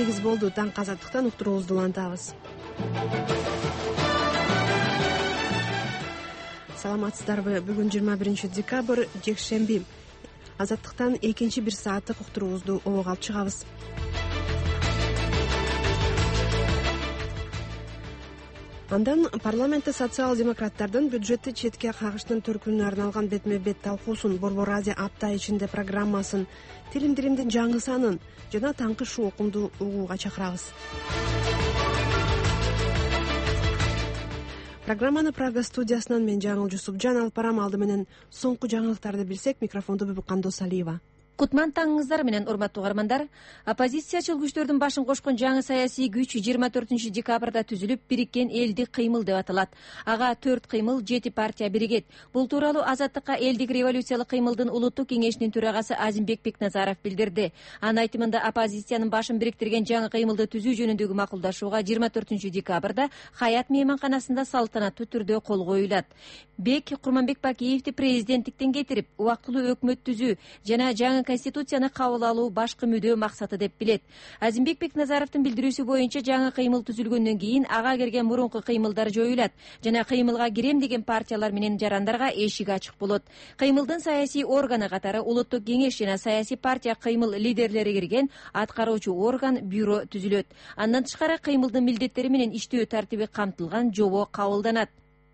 8 болду. Таң Азаттыктан уктуруубузду улантабыз. Саламатсыздарбы? Бүгүн 21-декабрь, жекшемби. Азаттыктан экинчи бир сааттык уктуруубузду обого алып чыгабыз. Андан парламентте социал-демократтардын бюджетти четке кагыштын төркүнүнө арналган бетме-бет талкуусун, Борбор Азия апта ичинде программасын, тилим-тилимдин жаңы санын жана таңкы шу окумду угууга чакырабыз. Программаны Прага студиясынан мен Жаңыл Жусупжан алып барам. Алды менен соңку жаңылыктарды билсек, микрофонду Бүбүккан Досалиева. Кутман таңыңыздар менен урматтуу угармандар. Оппозициячыл күчтөрдүн башын кошкон жаңы саясий күч 24-декабрда түзүлүп, бириккен элдик кыймыл деп аталат. Ага 4 кыймыл, 7 партия биригет. Бул тууралуу Азаттыкка элдик революциялык кыймылдын улуттук кеңешинин төрагасы Азимбек Бекназаров билдирди. Анын айтымында оппозициянын башын бириктирген жаңы кыймылды түзүү жөнүндөгү макулдашууга 24-декабрда Хаят мейманканасында салтанаттуу түрдө кол коюлат. Бек Курманбек Бакиевди президенттиктен кетирип, убактылуу өкмөт түзүү жана жаңы конституцияны кабыл алуу башкы мүдөө максаты деп билет. Азимбек Бекназаровдун билдирүүсү боюнча жаңы кыймыл түзүлгөндөн кийин ага келген мурунку кыймылдар жоюлат жана кыймылга кирем деген партиялар менен жарандарга эшик ачык болот. Кыймылдын саясий органы катары улуттук кеңеш жана саясий партия кыймыл лидерлери кирген аткаруучу орган бюро түзүлөт. Андан тышкары кыймылдын милдеттери менен иштөө тартиби камтылган жобо кабылданат.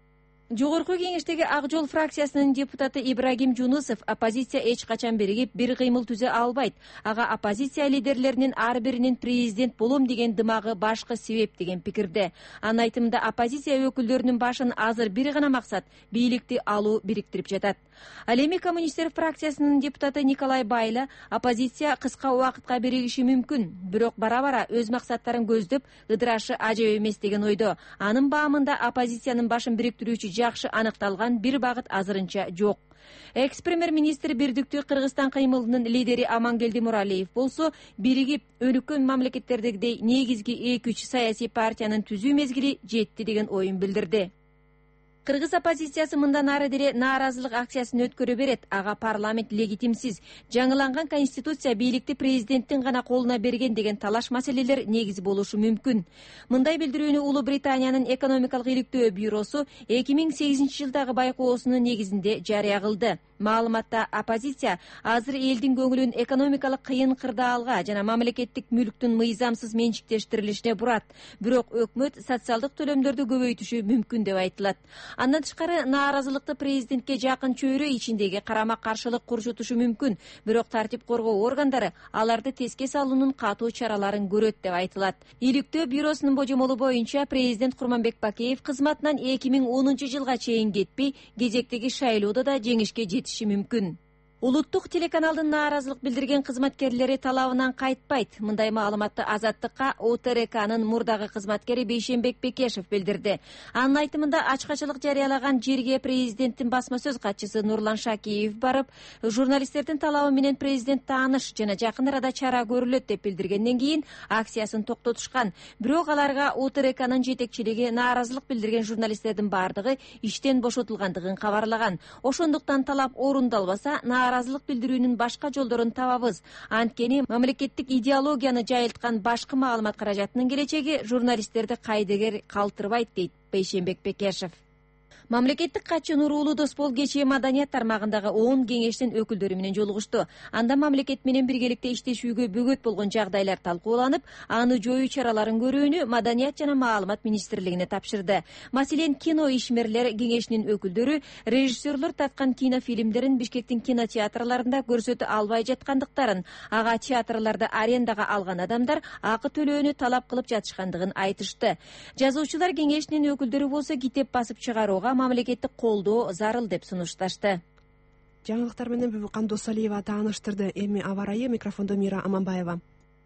Жогорку кеңештеги Ак Жол фракциясынын депутаты Ибрагим Жунусов оппозиция эч качан биригип бир кыймыл түзө албайт. Ага оппозиция лидерлеринин ар биринин президент болом деген дымагы башкы себеп деген пикирде. Анын айтымында оппозиция өкүлдөрүнүн башын азыр бир гана максат — бийликти алуу бириктирип жатат. Ал эми коммунисттер фракциясынын депутаты Николай Байла оппозиция кыска убакытка биригиши мүмкүн, бирок бара-бара өз максаттарын көздөп ыдырашы ажеп эмес деген ойдо. Анын баамында оппозициянын башын бириктирүүчү жакшы аныкталган бир багыт азырынча жок. Экс-премьер-министр бирдиктүү Кыргызстан кыймылынын лидери Амангелди Муралиев болсо, биригип өнүккөн мамлекеттердегидей негизги 2-3 саясий партиянын түзүү мезгили жетти деген оюн билдирди. Кыргыз оппозициясы мындан ары деле нааразылык акциясын өткөрө берет. Ага парламент легитимсиз, жаңыланган конституция бийликти президенттин гана колуна берген деген талаш маселелер негиз болушу мүмкүн. Мындай билдирүүнү Улуу Британиянын экономикалык иликтөө бюросу 2008-жылдагы байкоосунун негизинде жарыя кылды. Маалыматта оппозиция азыр элдин көңүлүн экономикалык кыйын кырдаалга жана мамлекеттик мүлктүн мыйзамсыз менчиктештирилишине бурат, бирок өкмөт социалдык төлөмдөрдү көбөйтүшү мүмкүн деп айтылат. Андан тышкары нааразылыкты президентке жакын чөйрө ичиндеги карама-каршылык курчутушу мүмкүн, бирок тартип коргоо органдары аларды теске салуунун катуу чараларын көрөт деп айтылат. Иликтөө бюросунун божомолу боюнча президент Курманбек Бакиев кызматынан 2010-жылга чейин кетпей, кезектеги шайлоодо да жеңишке жетиши мүмкүн. Улуттук телеканалдын нааразылык билдирген кызматкерлери талабынан кайтпайт. Мындай маалыматты Азаттыкка ОТРКнын мурдагы кызматкери Бейшенбек Бекешев билдирди. Анын айтымында ачкачылык жарыялаган жерге президенттин басма сөз катчысы Нурлан Шакиев барып, журналисттердин талабы менен президент тааныш жана жакын арада чара көрүлөт деп билдиргенден кийин акциясын токтотушкан. Бирок аларга ОТРКнын жетекчилиги нааразылык билдирген журналисттердин бардыгы иштен бошотулгандыгын кабарлаган. Ошондуктан талап орундалбаса, нааразылык билдирүүнүн башка жолдорун табабыз. Анткени мамлекеттик идеологияны жайылткан башкы маалымат каражатынын келечеги журналисттерди кайдыгер калтырбайт, дейт Бейшенбек Бекешев. Мамлекеттик катчы Нурулуу Доспол кечээ маданият тармагындагы 10 кеңештин өкүлдөрү менен жолугушту. Анда мамлекет менен биргеликте иштешүүгө бөгөт болгон жагдайлар талкууланып, аны жоюу чараларын көрүүнү Маданият жана маалымат министрлигине тапшырды. Маселен, кино ишмерлер кеңешинин өкүлдөрү режиссерлор таткан кинофильмдерин Бишкектин кинотеатрларында көрсөтө албай жаткандыктарын, ага театрларды арендага алган адамдар акы төлөөнү талап кылып жатышкандыгын айтышты. Жазуучулар кеңешинин өкүлдөрү болсо китеп басып чыгарууга мамлекеттик колдоо зарыл деп сунушташты. Жаңылыктар менен Бүбүккан Досалиева тааныштырды. Эми аба ырайы, микрофондо Мира Аманбаева.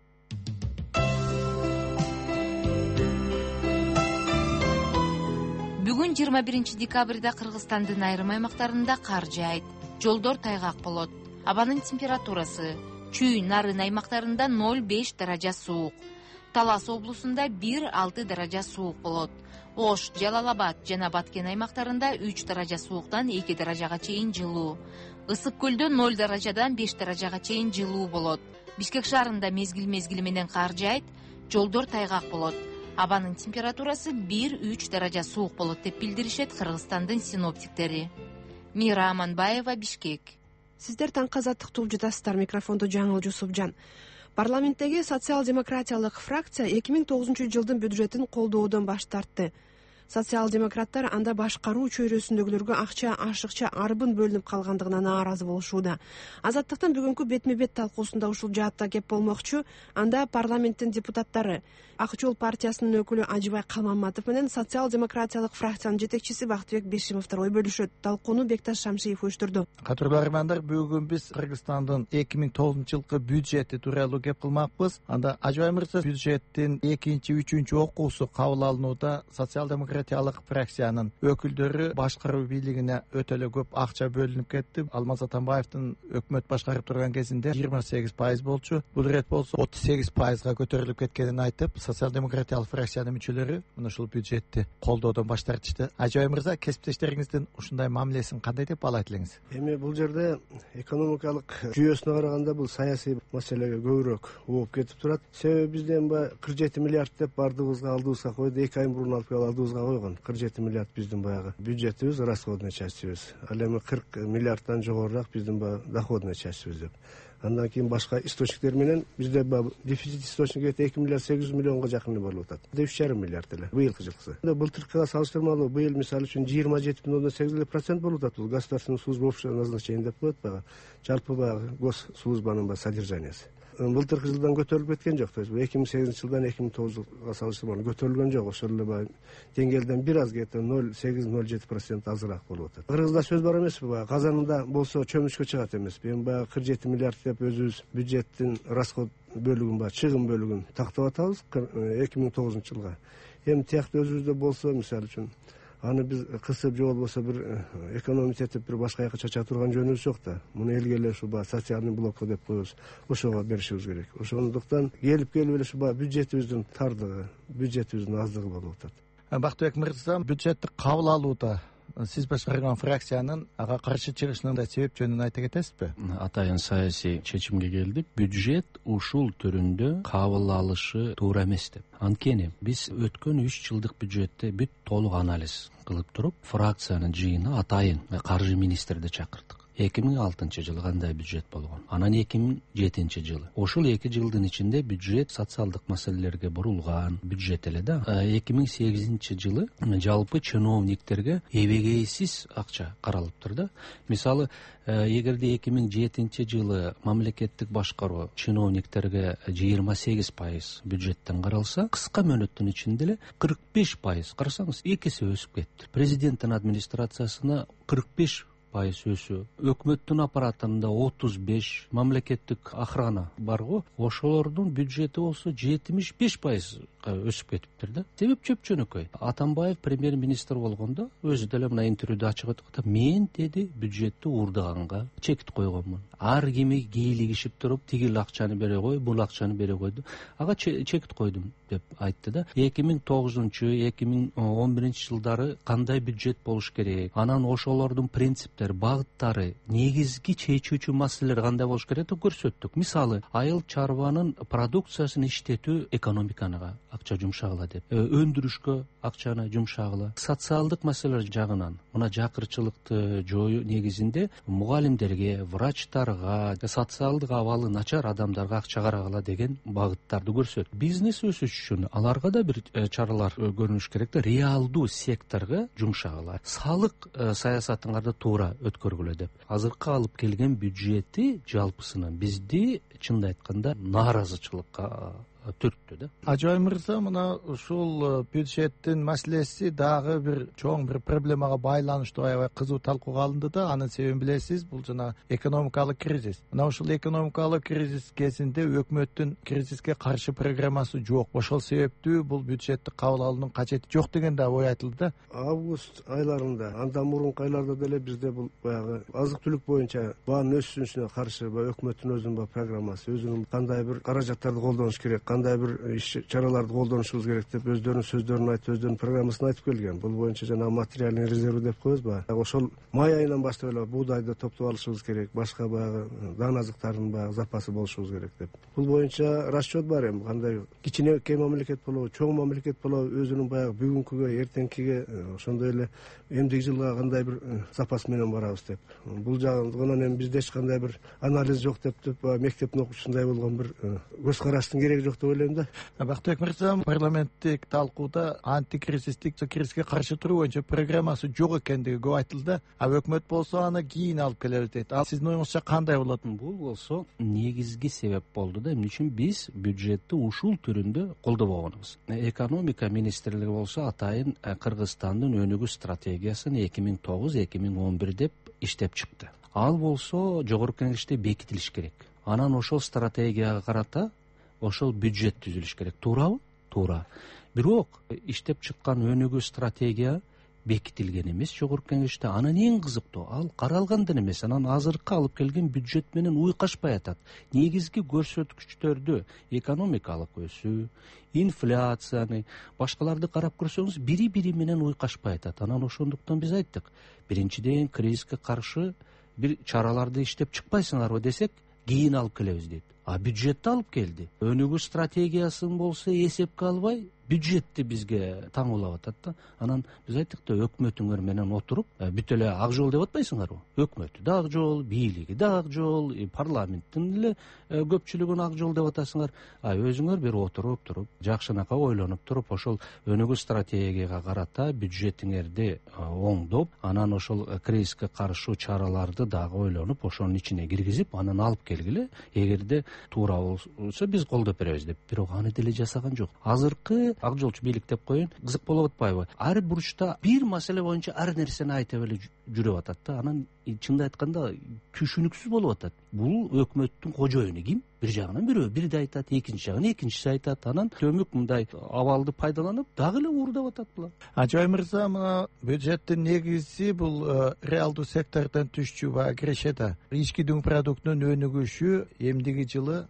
Бүгүн 21-декабрда Кыргызстандын айрым аймактарында кар жаайт. Жолдор тайгак болот. Абанын температурасы Чүй, Нарын аймактарында 0,5 даража суук. Талас облусунда 1,6 даража суук болот. Ош, Жалал-Абад жана Баткен аймактарында 3 даража сууктан 2 даражага чейин жылуу. Ысык көлдө 0 даражадан 5 даражага чейин жылуу болот. Бишкек шаарында мезгил менен кар жаайт. жолдор тайгак болот. Абанын температурасы 1-3 даража суук болот деп билдиришет Кыргызстандын синоптиктери. Мира Аманбаева, Бишкек. Сиздер таңкы азаттыкты угуп жатасыздар. Микрофондо Жаңыл Жусупжан. Парламенттеги социал-демократиялык фракция 2009-жылдын бюджетин колдоодон баш тартты. Социал-демократтар анда башкаруу чөйрөсүндөгүлөргө акча ашыкча арбын бөлүнүп калгандыгына нааразы болушууда. Азаттыктын бүгүнкү бетме-бет талкуусунда ушул жаатта кеп болмокчу. Анда парламенттин депутаттары Ак жол партиясынын өкүлү Ажыбай Калмаматов менен социал-демократиялык фракциянын жетекчиси Бактыбек Бешимовдор ой бөлүшөт. Талкууну Бекташ Шамшиев уюштурду. Кадырлуу армандар, бүгүн биз Кыргызстандын 2009-жылкы бюджети тууралуу кеп кылмакпыз. Анда Ажыбай мырза, бюджеттин 2-3 окуусу кабыл алынууда социал-демократиялык фракциянын өкүлдөрү башкаруу бийлигине өтө эле көп акча бөлүнүп кетти. Алмаз Атамбаевдин өкмөт башкарып турган кезинде 28% болчу. Бул ирет болсо 38%га көтөрүлүп кеткенин айтып, социал-демократиялык фракциянын мүчөлөрү мына ушул бюджетти колдоодон баш тартышты. Ажыбай мырза, кесиптештериңиздин ушундай мамилесин кандай деп баалайт элеңиз? Эми бул жерде экономикалык жүйөсүнө караганда бул саясий маселеге көбүрөөк ууп кетип турат. Себеби бизде 47 миллиард деп бардыгыбызга алдыбызга койду. 2 ай мурун алып келип алдыбызга койгон. 47 миллиард биздин баягы бюджетибиз, расходный частибиз. Ал эми 40 миллиарддан жогорураак биздин баягы доходный частибиз деп. Андан кийин башка источниктер менен бизде дефицит источниги 2 миллиард 800 миллионго жакын болуп атат. 3,5 миллиард эле быйылкы жылкысы. Былтыркыга салыштырмалуу быйыл мисалы үчүн 27,8% болуп атат. Бул государственный служба общего назначения деп коет баягы. Жалпы баягы госслужбанын содержаниясы. Былтыркы жылдан көтөрүлүп кеткен жок. То есть 2008-жылдан 2009-жылга салыштырмалуу көтөрүлгөн жок. Ошол эле деңгээлден бир аз кете 0,6-0,07% азыраак болуп атат. Кыргызда сөз бар эмеспи? Казанында болсо чөмүчкө чыгат эмеспи? Эми 47 миллиард деп өзүбүз бюджеттин расход бөлүгүн, чыгым бөлүгүн тактап атабыз 2009-жылга. Эми тиякта өзүбүздө болсо, мисалы үчүн, аны биз кысып же болбосо бир экономить этип бир башка жака чача турган жөнүбүз жок да. Муну элге эле ушу социальный блокко деп коебуз. Ошого беришибиз керек. Ошондуктан келип эле ушу бюджетибиздин тардыгы, бюджетибиздин аздыгы болуп атат. Бактыбек мырза, бюджетти кабыл алууда сиз башкарган фракциянын ага каршы чыгышынын да себеп жөнүн айта кетесизби? Атайын саясий чечимге келдик. Бюджет ушул түрүндө кабыл алышы туура эмес деп. Анткени биз өткөн 3 жылдык бюджетти бүт толук анализ кылып туруп, фракциянын жыйынына атайын каржы министрди чакырдык. 2006-жылы кандай бюджет болгон, анан 2007-жылы. Ошол 2 жылдын ичинде бюджет социалдык маселелерге бурулган бюджет эле да. 2008-жылы жалпы чиновниктерге эбегейсиз акча каралыптыр да. Мисалы, эгерде 2007-жылы мамлекеттик башкаруу чиновниктерге 28% бюджеттен каралса, кыска мөөнөттүн ичинде эле 45%, карасаңыз, 2 эсе өсүп кетти. Президенттин администрациясына 45% өсүү, өкмөттүн аппаратында 35, мамлекеттик охрана барго, ошолордун бюджети болсо 75% өсүп кетиптир да. Себеп чөп-чөнөкөй. Атамбаев премьер-министр болгондо өзү деле мына интервьюда ачык айтты. Мен деди бюджетти урдаганга чекит койгонмун. Ар кими кийлигишип туруп, тигил акчаны бере кой, бул акчаны бере койду. Ага чекит койдум деп айтты да. 2009-2011-жылдары кандай бюджет болуш керек? Анан ошолордун принциптери, багыттары, негизги чечүүчү маселелер кандай болуш керек деп көрсөттүк. Мисалы, айыл чарбанын продукциясын иштетүү экономикага акча жумшагыла деп, өндүрүшкө акчаны жумшагыла. Социалдык маселелер жагынан мына жакырчылыкты жоюу негизинде мугалимдерге, врачтарга, социалдык абалы начар адамдарга акча карагыла деген багыттарды көрсөттүк. Бизнес өсүш үчүн аларга да бир чаралар көрүнүш керек да, реалдуу секторго жумшагыла. Салык саясатын кандай туура өткөргүлө деп. Азыркы алып келген бюджети жалпысынан бизди чынын айтканда нааразычылыкка түрттү да. Ажыбай мырза, мына ушул бюджеттин маселеси дагы бир чоң бир проблемага байланыштуу аябай кызуу талкууга алынды да. Анын себебин билесиз, бул жана экономикалык кризис. Мына ушул экономикалык кризис кезинде өкмөттүн кризиске каршы программасы жок. Ошол себептүү бул бюджетти кабыл алуунун кажети жок деген да ой айтылды да. Август айларында, андан мурунку айларда деле бизде бул баягы азык-түлүк боюнча баанын өсүшүнө каршы өкмөттүн өзүнүн программасы, өзүнүн кандай бир каражаттарды колдонуш керек, кандай бир иш чараларды колдонушубуз керек деп өздөрүнүн сөздөрүн айтып, өздөрүнүн программасын айтып келген. Бул боюнча жанагы материальный резерв деп коебузбу, ошол май айынан баштап эле буудайды топтоп алышыбыз керек, башка баягы дан азыктардын баягы запасы болушубуз керек деп. Бул боюнча расчет бар. Эми кандай кичинекей мамлекет болобу, чоң мамлекет болобу, өзүнүн баягы бүгүнкүгө, эртеңкиге, ошондой эле эмдиги жылга кандай бир запас менен барабыз деп. Бул жагынан эми бизде эч кандай бир анализ жок деп мектептин окуучусундай болгон бир көз караштын кереги жок деп ойлойм да. Бактыбек мырза, парламенттик талкууда антикризистик кризиске каршы туруу боюнча программасы жок экендиги көп айтылды. Өкмөт болсо аны кийин алып келебиз дейт. Ал сиздин оюңузча кандай болот? Бул болсо негизги себеп болду да. Эмне үчүн биз бюджетти ушул түрүндө колдобогонубуз. Экономика министрлиги болсо атайын Кыргызстандын өнүгүү стратегиясын 2009-2011 деп иштеп чыкты. Ал болсо жогорку кеңеште бекитилиш керек. Анан ошол стратегияга карата ошол бюджет түзүлүш керек. Туурабы? Туура. Бирок иштеп чыккан өнүгүү стратегия бекитилген эмес жогорку кеңеште. Анан эң кызыктуу, ал каралгандан эмес, анан азыркы алып келген бюджет менен уйкашпай атат. Негизги көрсөткүчтөрдү, экономикалык өсүү, инфляцияны, башкаларды карап көрсөңүз, бири менен уйкашпай атат. Анан ошондуктан биз айттык, биринчиден кризиске каршы бир чараларды иштеп чыкпайсыңарбы десек, кийин алып келебиз дейт. А бюджетти алып келди. Өнүгүү стратегиясын болсо эсепке албай, бюджетти бизге таңуулап атат да. Анан биз айттык да, өкмөтүңөр менен отуруп, бүт эле ак жол деп атпайсыңарбы? Өкмөтү да ак жол, бийлиги да ак жол, парламенттин эле көпчүлүгүн ак жол деп атасыңар. Өзүңөр бир отуруп туруп, жакшынакай ойлонуп туруп, ошол өнүгүү стратегияга карата бюджетиңерди оңдоп, анан ошол кризиске каршы чараларды дагы ойлонуп, ошонун ичине киргизип, анан алып келгиле. Эгерде туура болсо биз колдоп беребиз деп. Бирок аны деле жасаган жок. Азыркы ак жолчу бийлик деп коеюн, кызык болуп атпайбы? Ар бурчта бир маселе боюнча ар нерсени айтып эле жүрүп атат да. Анан чынын айтканда түшүнүксүз болуп атат. Бул өкмөттүн кожоюну ким? Бир жагынан бирөө бирди айтат, экинчи жагынан экинчиси айтат. Анан төмүк мындай абалды пайдаланып, дагы эле уурдап атат булар. Ажай мырза, мына бюджеттин негизи бул реалдуу сектордон түшчү баягы кирешеде. Ички дүң продуктунун өнүгүшү эмдиги жылы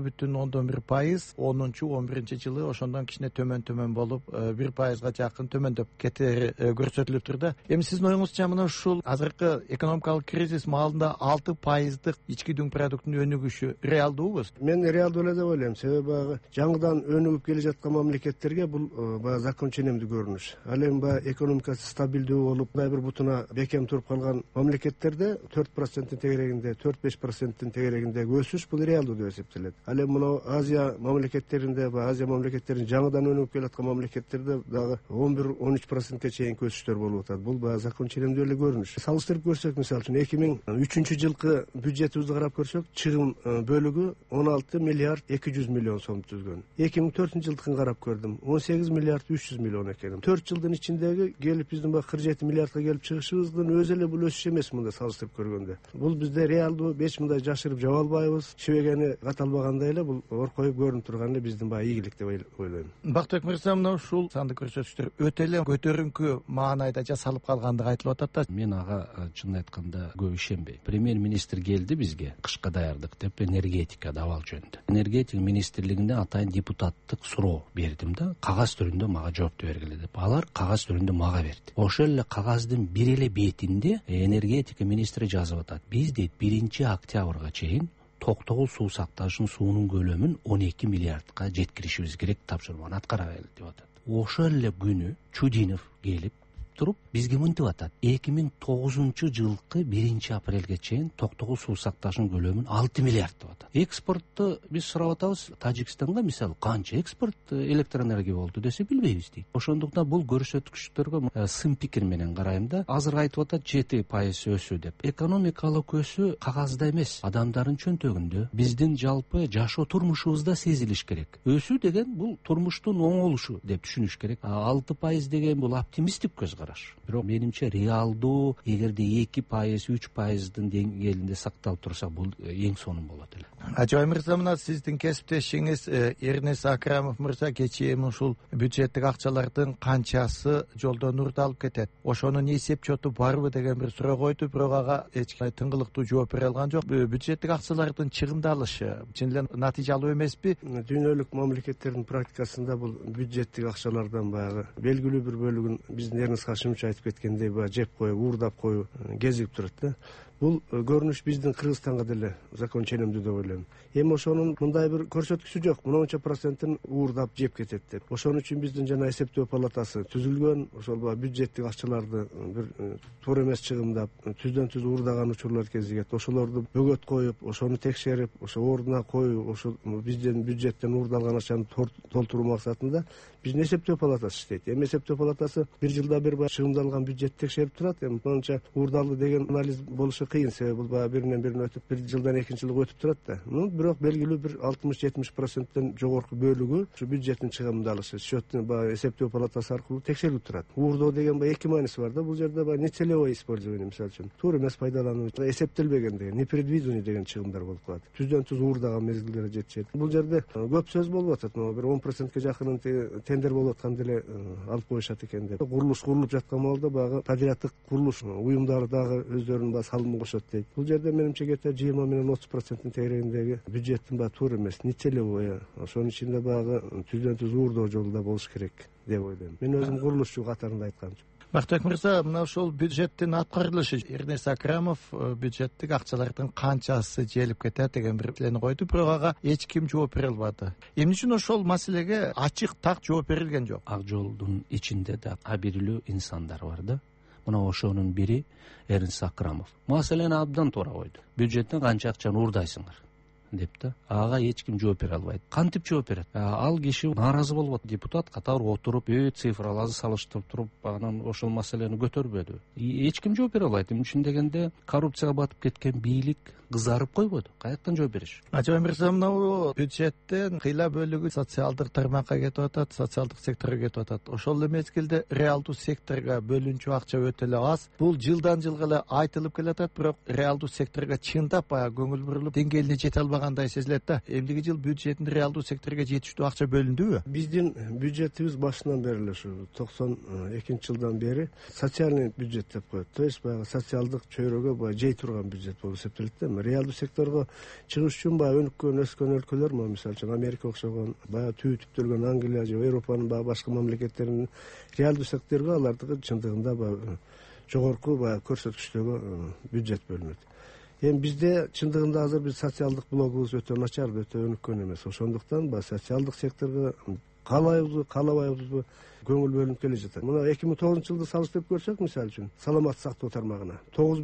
6,1%, 10-11 жылы ошондон кичине төмөн болуп, 1%га жакын төмөндөп кетери көрсөтүлүп турду. Эми сиздин оюңузча мына ушул азыркы экономикалык кризис маалында 6%дык ички дүң продуктунун өнүгүшү реалдуубу? Мен реалдуу эле деп ойлойм. Себеби баягы жаңыдан өнүгүп келе жаткан мамлекеттерге бул баягы закон ченемдүү көрүнүш. Ал эми баягы экономикасы стабилдүү болуп, мындай бир бутуна бекем туруп калган мамлекеттерде 4%-тин тегерегинде, 4-5%-тин тегерегиндеги өсүш бул реалдуу деп эсептелет. Ал эми мына Азия мамлекеттеринде, Азия мамлекеттерин жаңыдан өнүгүп келе жаткан мамлекеттерде дагы 11-13%-ке чейинки өсүштөр болуп атат. Бул баягы закон ченемдүү эле көрүнүш. Салыштырып көрсөк, мисалы үчүн 2003 жылкы бюджетибизди карап көрсөк, чыгым бөлүгү 16 миллиард 200 миллион сом түзгөн. 2004 жылдыкын карап көрдүм. 18 миллиард 300 миллион экен. 4 жылдын ичиндеги келип биздин бак 47 миллиардка келип чыгышыбыздын өзү эле бул өсүш эмес мында салыштырып көргөндө. Бул бизде реалдуу, эч мындай жашырып жаба албайбыз. Шибегени каталбагандай эле бул оркоюп көрүнүп турган эле биздин баягы ийгилик деп ойлойм. Бактыбек мырза, мына ушул сандык көрсөтүштөр өтө эле көтөрүңкү маанайда жасалып калгандыгы айтылып атат да. Мен ага чын айтканда көп ишенбейм. Премьер-министр келди бизге, кышка даярдык деп, энергетика абал жөнүндө. Энергетика министрлигинде атайын депутаттык суроо бердим да, кагаз түрүндө мага жоопту бергиле деп. Алар кагаз түрүндө мага берди. Ошол эле кагаздын бир эле бетинде энергетика министри жазып атат. Биз дейт 1-октябрга чейин Токтогул суу сактагычын суунун көлөмүн 12 миллиардка жеткиришибиз керек, тапшырманы аткарабайлы деп атат. Ошол эле күнү Чудинов келип туруп бизге мынтип атат: 2009 жылкы 1-апрелге чейин Токтогул суу сактагычын көлөмүн 6 миллиард деп атат. Экспортту биз сурап атабыз, Тажикстанга мисалы канча экспорт электроэнергия болду десе билбейбиз дейт. Ошондуктан бул көрсөткүчтөргө сын пикир менен карайм да. Азыр айтып атат 7% өсүү деп. Экономикалык өсүү кагазда эмес, адамдардын чөнтөгүндө, биздин жалпы жашоо турмушубузда сезилиш керек. Өсүү деген бул турмуштун оңолушу деп түшүнүш керек. 6% деген бул оптимисттик көз караш. Бирок менимче реалдуу эгерде 2%, 3%дын деңгээлинде сакталып турса, бул эң сонун болот эле. Ажай мырза, мына сиздин кесиптешиңиз Эрнест Акрамов мырза кечээ ушул бюджеттик акчалардын канчасы жолдон урдалып кетет, ошонун эсеп чоту барбы деген бир суроо койду, бирок ага эч тыңгылыктуу жооп бере алган жок. Бюджеттик акчалардын чыгымдалышы чын эле натыйжалуу эмеспи? Дүйнөлүк мамлекеттердин практикасында бул бюджеттик акчалардан баягы белгилүү бир бөлүгүн биздин Эрнест Хашимович айтып кеткендей баягы жеп коюп, уурдап коюу кезигип турат да. Бул көрүнүш биздин Кыргызстанга деле закон ченемдүү деп ойлойм. Эми ошонун мындай бир көрсөткүчү жок, мынча процентин уурдап жеп кетет деп. Ошон үчүн биздин жана эсептөө палатасы түзүлгөн. Ошол бюджеттик акчаларды бир туура эмес чыгымдап, түздөн түз уурдаган учурлар кезигет. Ошолорду бөгөт коюп, ошону текшерип, ошо ордуна коюу, ошо биздин бюджеттен уурдалган акчаны толтуруу максатында биздин эсептөө палатасы иштейт. Эми эсептөө палатасы бир жылда бир чыгымдалган бюджет текшерип турат. Эми мынча уурдалды деген анализ болушу кыйын, себеби бул баягы биринен бирине өтүп, бир жылдан экинчи жылга өтүп турат да. Бирок белгилүү бир 60-70%тен жогорку бөлүгү ушу бюджеттин чыгымдалышы счеттин баягы эсептөө палатасы аркылуу текшерилип турат. Уурдоо деген баягы эки мааниси бар да. Бул жерде баягы нецелевое использование, мисалы үчүн туура эмес пайдалануу, эсептелбеген деген, непредвиденный деген чыгымдар болуп калат. Түздөн түз уурдаган мезгилдерге жетишет. Бул жерде көп сөз болуп атат, бир 10%ке жакын тендер болуп аткан деле алып коюшат экен деп. Курулуш курулуп жаткан маалда баягы подряддык курулуш уюмдары дагы өздөрүнүн баягы салымын кошот дейт. Бул жерде менимче кете 20 менен 30% тегерегиндеги бюджеттин баягы туура эмес, нецелевое, ошонун ичинде баягы түздөн түз уурдоо жолунда болуш керек деп ойлойм. Мен өзүм курулушчу катарында айтканчы. Бактыбек мырза, мына ушул бюджеттин аткарылышы, Эрнест Акрамов бюджеттик акчалардын канчасы желип кетет деген бир маселени койду, бирок ага эч ким жооп бере албады. Эмне үчүн ошол маселеге ачык так жооп берилген жок? Ак жолдун ичинде да абирлүү инсандар бар да. Мына ошонун бири Эрнест Акрамов. Маселени абдан туура койду. Бюджеттен канча акчаны уурдайсыңар деп да. Ага эч ким жооп бере албайт. Кантип жооп берет? Ал киши нааразы болуп, депутат катары отуруп, цифраларды салыштырып туруп, анан ошол маселени көтөрбөдү. Эч ким жооп бере албайт. Эмне үчүн дегенде, коррупцияга батып кеткен бийлик кызарып койбоду. Каяктан жооп бериш? Ажай мырза, мына бюджеттен кыйла бөлүгү социалдык тармакка кетип атат, социалдык секторго кетип атат. Ошол эле мезгилде реалдуу секторго бөлүнчү акча өтө эле аз. Бул жылдан жылга эле айтылып келатат, бирок реалдуу секторго чындап баягы көңүл бурулуп, деңгээлине жете албагандай сезилет да. Эмдиги жыл бюджеттин реалдуу секторго жетиштүү акча бөлүндүбү? Биздин бюджетибиз башынан бери эле ушу 92 жылдан бери социальный бюджет деп коет. То есть баягы социалдык чөйрөгө баягы жей турган бюджет болуп эсептелет да. Реалдуу секторго чыгыш үчүн баягы өнүккөн, өскөн өлкөлөр, мисалы үчүн Америка окшогон, баягы түптөлгөн Англия же Европанын баягы башка мамлекеттеринин реалдуу секторго алардыкы чындыгында баягы жогорку баягы көрсөткүчтөгү бюджет бөлүнөт. Эми бизде чындыгында азыр биз социалдык блогубуз өтө начар, өтө өнүккөн эмес. Ошондуктан баягы социалдык секторго каалайбызбы, каалабайбызбы көңүл бөлүнүп келе жатат. Мына 2009 жылды салыштырып көрсөк, мисалы үчүн саламаттык сактоо тармагына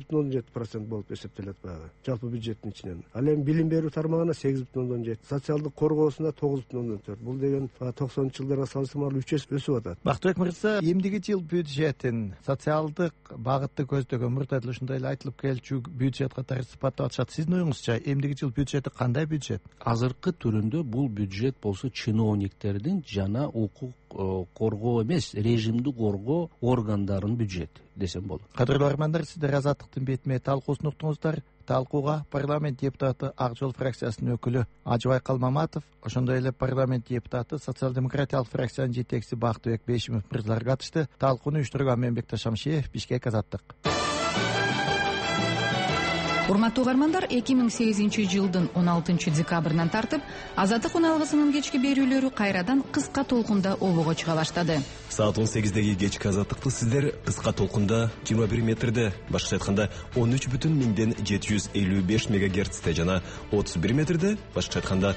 9,7% болуп эсептелет баягы жалпы бюджеттин ичинен. Ал эми билим берүү тармагына 8,7, социалдык коргоосуна 9,4. Бул деген 90 жылдарга салыштырмалуу 3 эсе өсүп атат. Бактыбек мырза, эмдиги жыл бюджетин социалдык багытты көздөгөн, мурда эле ушундай эле айтылып келчү бюджет катары сыпаттап атышат. Сиздин оюңузча, эмдиги жыл бюджети кандай бюджет? Азыркы түрүндө бул бюджет болсо чиновниктердин жана укук коргоо эмес, режимди коргоо органдарынын бюджети десем болот. Кадырлуу армандар, сиздер Азаттыктын бетиме талкуусун уктуңуздар. Талкууга парламент депутаты Ак жол фракциясынын өкүлү Ажыбай Калмаматов, ошондой эле парламент депутаты социал-демократиялык фракциянын жетекчиси Бактыбек Бейшимов мырзалар катышты. Талкууну уюштурган мен Бекташ Шамшиев, Бишкек, Азаттык. Урматтуу угармандар, 2008 жылдын 16 декабрынан тартып Азаттык уналгысынын кечки берүүлөрү кайрадан кыска толкунда обого чыга баштады. Саат 18-деги кечки Азаттыкты сиздер кыска толкунда 21 метрде, башкача айтканда 13,755 мегагерцте жана 31 метрде, башкача айтканда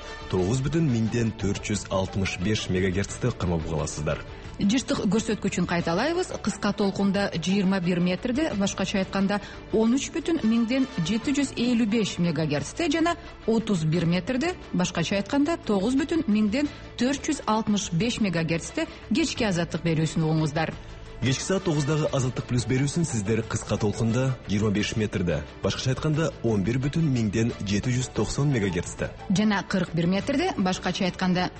9,465 мегагерцте кармап каласыздар. Жыштык көрсөткүчүн кайталайбыз. Кыска толкунда 21 метрде, башкача айтканда 13,755 мегагерцте жана 31 метрде, башкача айтканда 9,465 мегагерцте кечки Азаттык берүүсүн угуңуздар. Кечки саат 9-дагы азаттык плюс берүүсүн сиздер кыска толкунда 25 метрде, башкача айтканда 11,790 мегагерцте. Жана 41 метрде, башкача айтканда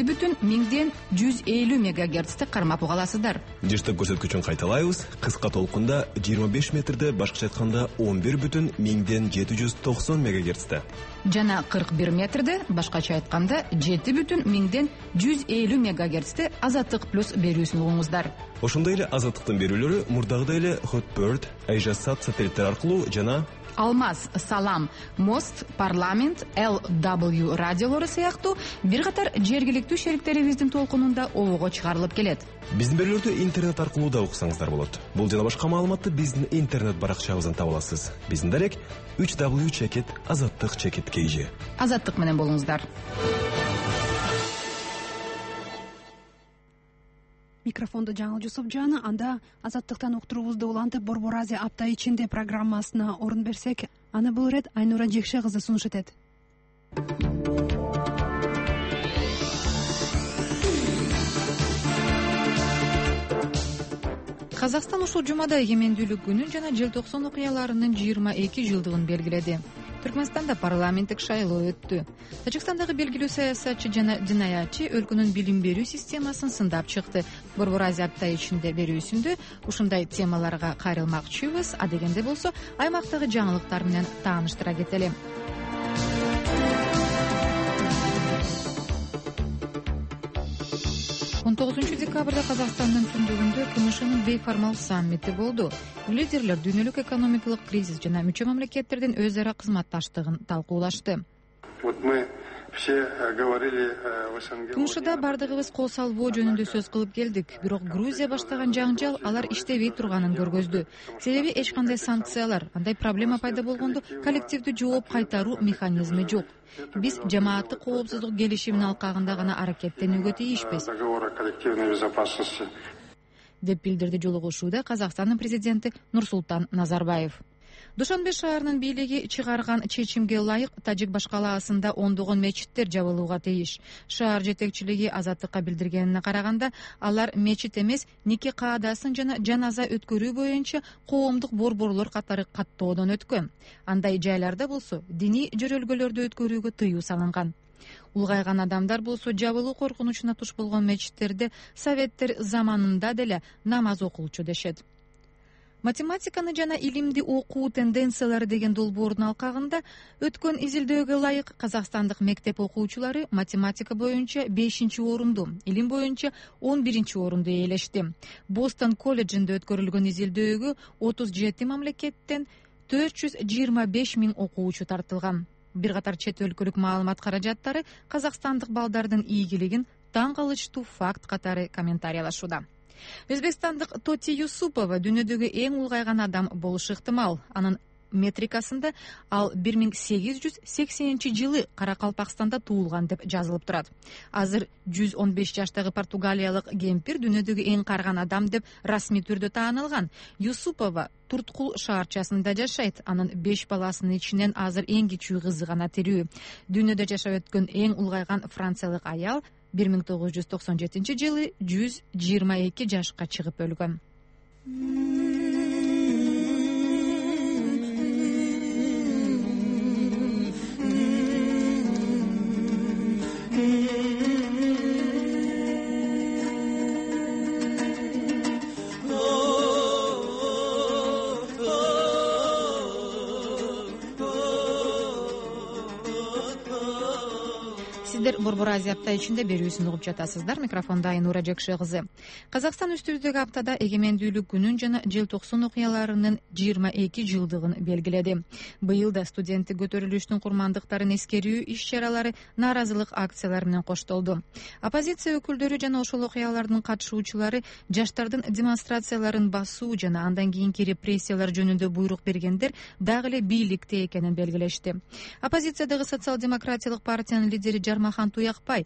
7,150 мегагерцте кармап угаласыздар. Жыштык көрсөткүчүн кайталайбыз. Кыска толкунда 25 метрде, башкача айтканда 11,790 мегагерцте. Жана 41 метрде, башкача айтканда 7,150 мегагерцте азаттык плюс берүүсүн угуңуздар. Ошондой эле азаттыктын берүүлөрү мурдагыдай эле Hotbird, Айжасат сателлиттер аркылуу жана Алмаз, Салам, Мост, Парламент, LW радиолору сыяктуу бир катар жергиликтүү шериктерибиздин толкунунда обого чыгарылып келет. Биздин берүүлөрдү интернет аркылуу да уксаңыздар болот. Бул жана башка маалыматты биздин интернет баракчабыздан таба аласыз. Биздин дарек www.azattik.kg. Азаттык менен болуңуздар. Микрофонду Жаңыл Жусупжан. Анда азаттыктан уктуруубузду улантып Борбор Азия апта ичинде программасына орун берсек, аны бул ирет Айнура Жекше кызы сунуш этет. Казакстан ушул жумада эгемендүүлүк күнүн жана желтоқсон окуяларынын 22 жылдыгын белгиледи. Түркмөнстанда парламенттик шайлоо өттү. Тажикстандагы белгилүү саясатчы жана динаятчы өлкөнүн билим берүү системасын сындап чыкты. Борбор Азия апта ичинде берүүсүндө ушундай темаларга кайрылмакчыбыз. А дегенде болсо аймактагы жаңылыктар менен тааныштыра кетели. 19 декабрда Казакстандын түндүгүндө КМШнын бейформал саммити болду. Лидерлер дүйнөлүк экономикалык кризис жана мүчө мамлекеттердин өз ара кызматташтыгын талкуулашты. КМШда бардыгыбыз кол салбоо жөнүндө сөз кылып келдик. Бирок Грузия баштаган жаңжал алар иштебей турганын көргөздү. Себеби эч кандай санкциялар, андай проблема пайда болгондо коллективдүү жооп кайтаруу механизми жок. Биз жамааттык коопсуздук келишиминин алкагында гана аракеттенүүгө тийишпиз, деп билдирди жолугушууда Казакстандын президенти Нурсултан Назарбаев. Душанбе шаарынын бийлиги чыгарган чечимге ылайык Тажик башкалаасында ондогон мечиттер жабылууга тийиш. Шаар жетекчилиги азаттыкка билдиргенине караганда, алар мечит эмес, нике каадасын жана жаназа өткөрүү боюнча коомдук борборлор катары каттоодон өткөн. Андай жайларда болсо диний жөрөлгөлөрдү өткөрүүгө тыюу салынган. Улгайган адамдар болсо жабылуу коркунучуна туш болгон мечиттерде советтер заманында деле намаз окулчу дешет. Математиканы жана илимди окуу тенденциялары деген долбоордун алкагында өткөн изилдөөгө ылайык казакстандык мектеп окуучулары математика боюнча 5-орунду, илим боюнча 11-орунду ээлешти. Бостон колледжинде өткөрүлгөн изилдөөгө 37 мамлекеттен 425 000 окуучу тартылган. Бир катар чет өлкөлүк маалымат каражаттары казакстандык балдардын ийгилигин таң калыштуу факт катары комментариялашууда. Өзбекстандык Тоти Юсупова дүйнөдөгү эң улгайган адам болушу ыктымал. Анын метрикасында ал 1880-жылы Каракалпакстанда туулган деп жазылып турат. Азыр 115 жаштагы португалиялык кемпир дүйнөдөгү эң карган адам деп расмий түрдө таанылган. Юсупова Турткул шаарчасында жашайт. Анын 5 баласынын ичинен азыр эң кичүү кызы гана тирүү. Дүйнөдө жашап өткөн эң улгайган франциялык аял 1997 жылы 122 жашка чыгып өлгөн. Борбор Азия апта ичинде берүүсүн угуп жатасыздар. Микрофонда Айнура Жекше кызы. Казакстан үстүрдөгү аптада эгемендүүлүк күнүн жана желтоқсон окуяларынын 22 жылдыгын белгиледи. Быйыл да студенттик көтөрүлүштүн курмандыктарын эскерүү иш-чаралары, нааразылык акциялары менен коштолду. Оппозиция өкүлдөрү жана ошол окуялардын катышуучулары жаштардын демонстрацияларын басуу жана андан кийинки репрессиялар жөнүндө буйрук бергендер дагы эле бийликте экенин белгилешти. Оппозициядагы социал-демократиялык партиянын лидери Жармак Имамахан Туякпай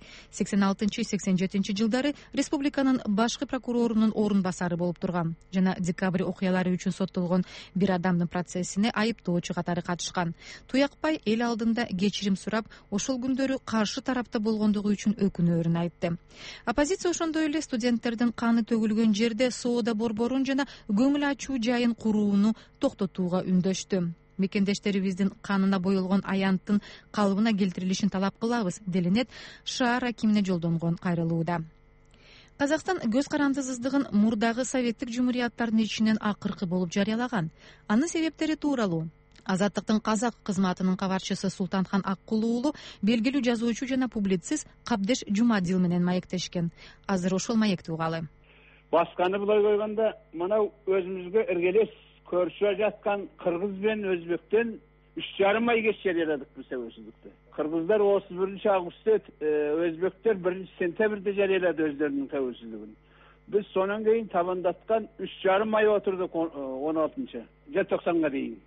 86-87 жылдары республиканын башкы прокурорунун орун басары болуп турган жана декабрь окуялары үчүн соттолгон бир адамдын процессине айыптоочу катары катышкан. Туякпай эл алдында кечирим сурап, ошол күндөрү каршы тарапта болгондугу үчүн өкүнөөрүн айтты. Оппозиция ошондой эле студенттердин каны төгүлгөн жерде соода борборун жана көңүл ачуу жайын курууну токтотууга үндөштү. Мекендештерибиздин канына боелгон аянттын калыбына келтирилишин талап кылабыз, делинет шаар акимине жолдонгон кайрылууда. Казакстан көз карандысыздыгын мурдагы советтик жумурияттардын ичинен акыркы болуп жарыялаган. Анын себептери тууралуу Азаттыктын казак кызматынын кабарчысы Султанхан Аккулуу уулу белгилүү жазуучу жана публицист Кабдеш Жумадил менен маектешкен. Азыр ошол маекти угалы. Башканы булай койгондо, мына өзүбүзгө иргелес көршү жаткан кыргыз менен өзбектен 3,5 ай кеч жарыяладык биз тәуелсиздикти. Кыргыздар 31-августта, өзбектер 1-сентябрда жарыялады өздөрүнүн тәуелсиздигин. Biz сонан кийин табандаткан 3,5 ай отурдук 16-желтоқсанга дейин.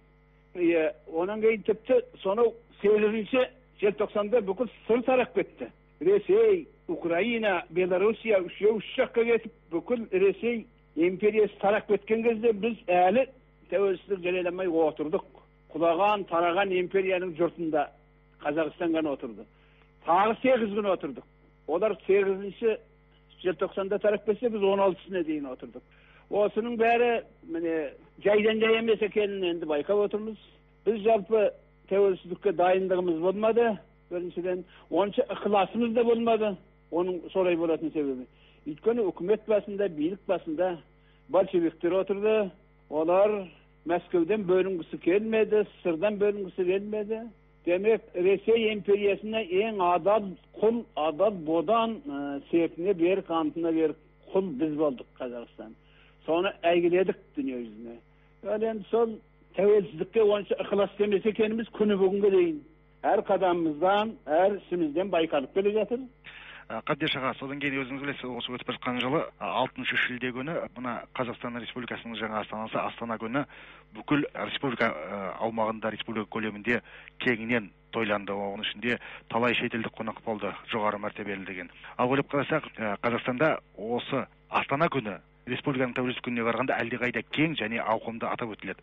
Ondan keyin tepti sonra 8. желтоқсанда бүкіл сыр тарап кетті. Ресей, Украина, Белоруссия үш жаққа кетіп, бүкіл Ресей империясы тарап кеткен кезде біз әлі тәуелсіздік жарияламай отырдық. Құлаған, тараған империяның жұртында Қазақстан ғана отырды. Тағы 8 күн отырдық. Олар 8. желтоқсанда тарап кетсе, біз 16-сына дейін отырдық. Осының бәрі міне жайдан жай емес екенін енді байқап отырмыз. Біз жалпы тәуелсіздікке дайындығымыз болмады. Біріншіден, онша ықыласымыз да болмады. Оның солай болатын себебі. Өйткені үкімет басында, билік басында большевиктер отырды. Олар Мәскеуден бөлінгісі келмеді, сырдан бөлінгісі келмеді. Демек, Ресей империясына ең адал құл, адал бодан сертіне берік, антына берік құл біз болдық Қазақстан. Соны әйгіледік дүние жүзіне. Енді сол тәуелсіздікке онша ықылас демес екеніміз күні бүгінге дейін әр қадамымыздан, әр ісімізден байқалып келе жатыр. Кабдеш аға, содан кейін өзіңіз білесіз, осы өтіп жатқан жылы 6 шілде күні мына Қазақстан Республикасының жаңа астанасы Астана күні бүкіл республика аумағында, республика көлемінде кеңінен тойланды. Оның ішінде талай шетелдік қонақ болды, жоғары мәртебелі деген. Ал ойлап қарасақ, Қазақстанда осы Астана күні республиканың тәуелсіздік күніне қарағанда әлдеқайда кең және ауқымды атап өтіледі.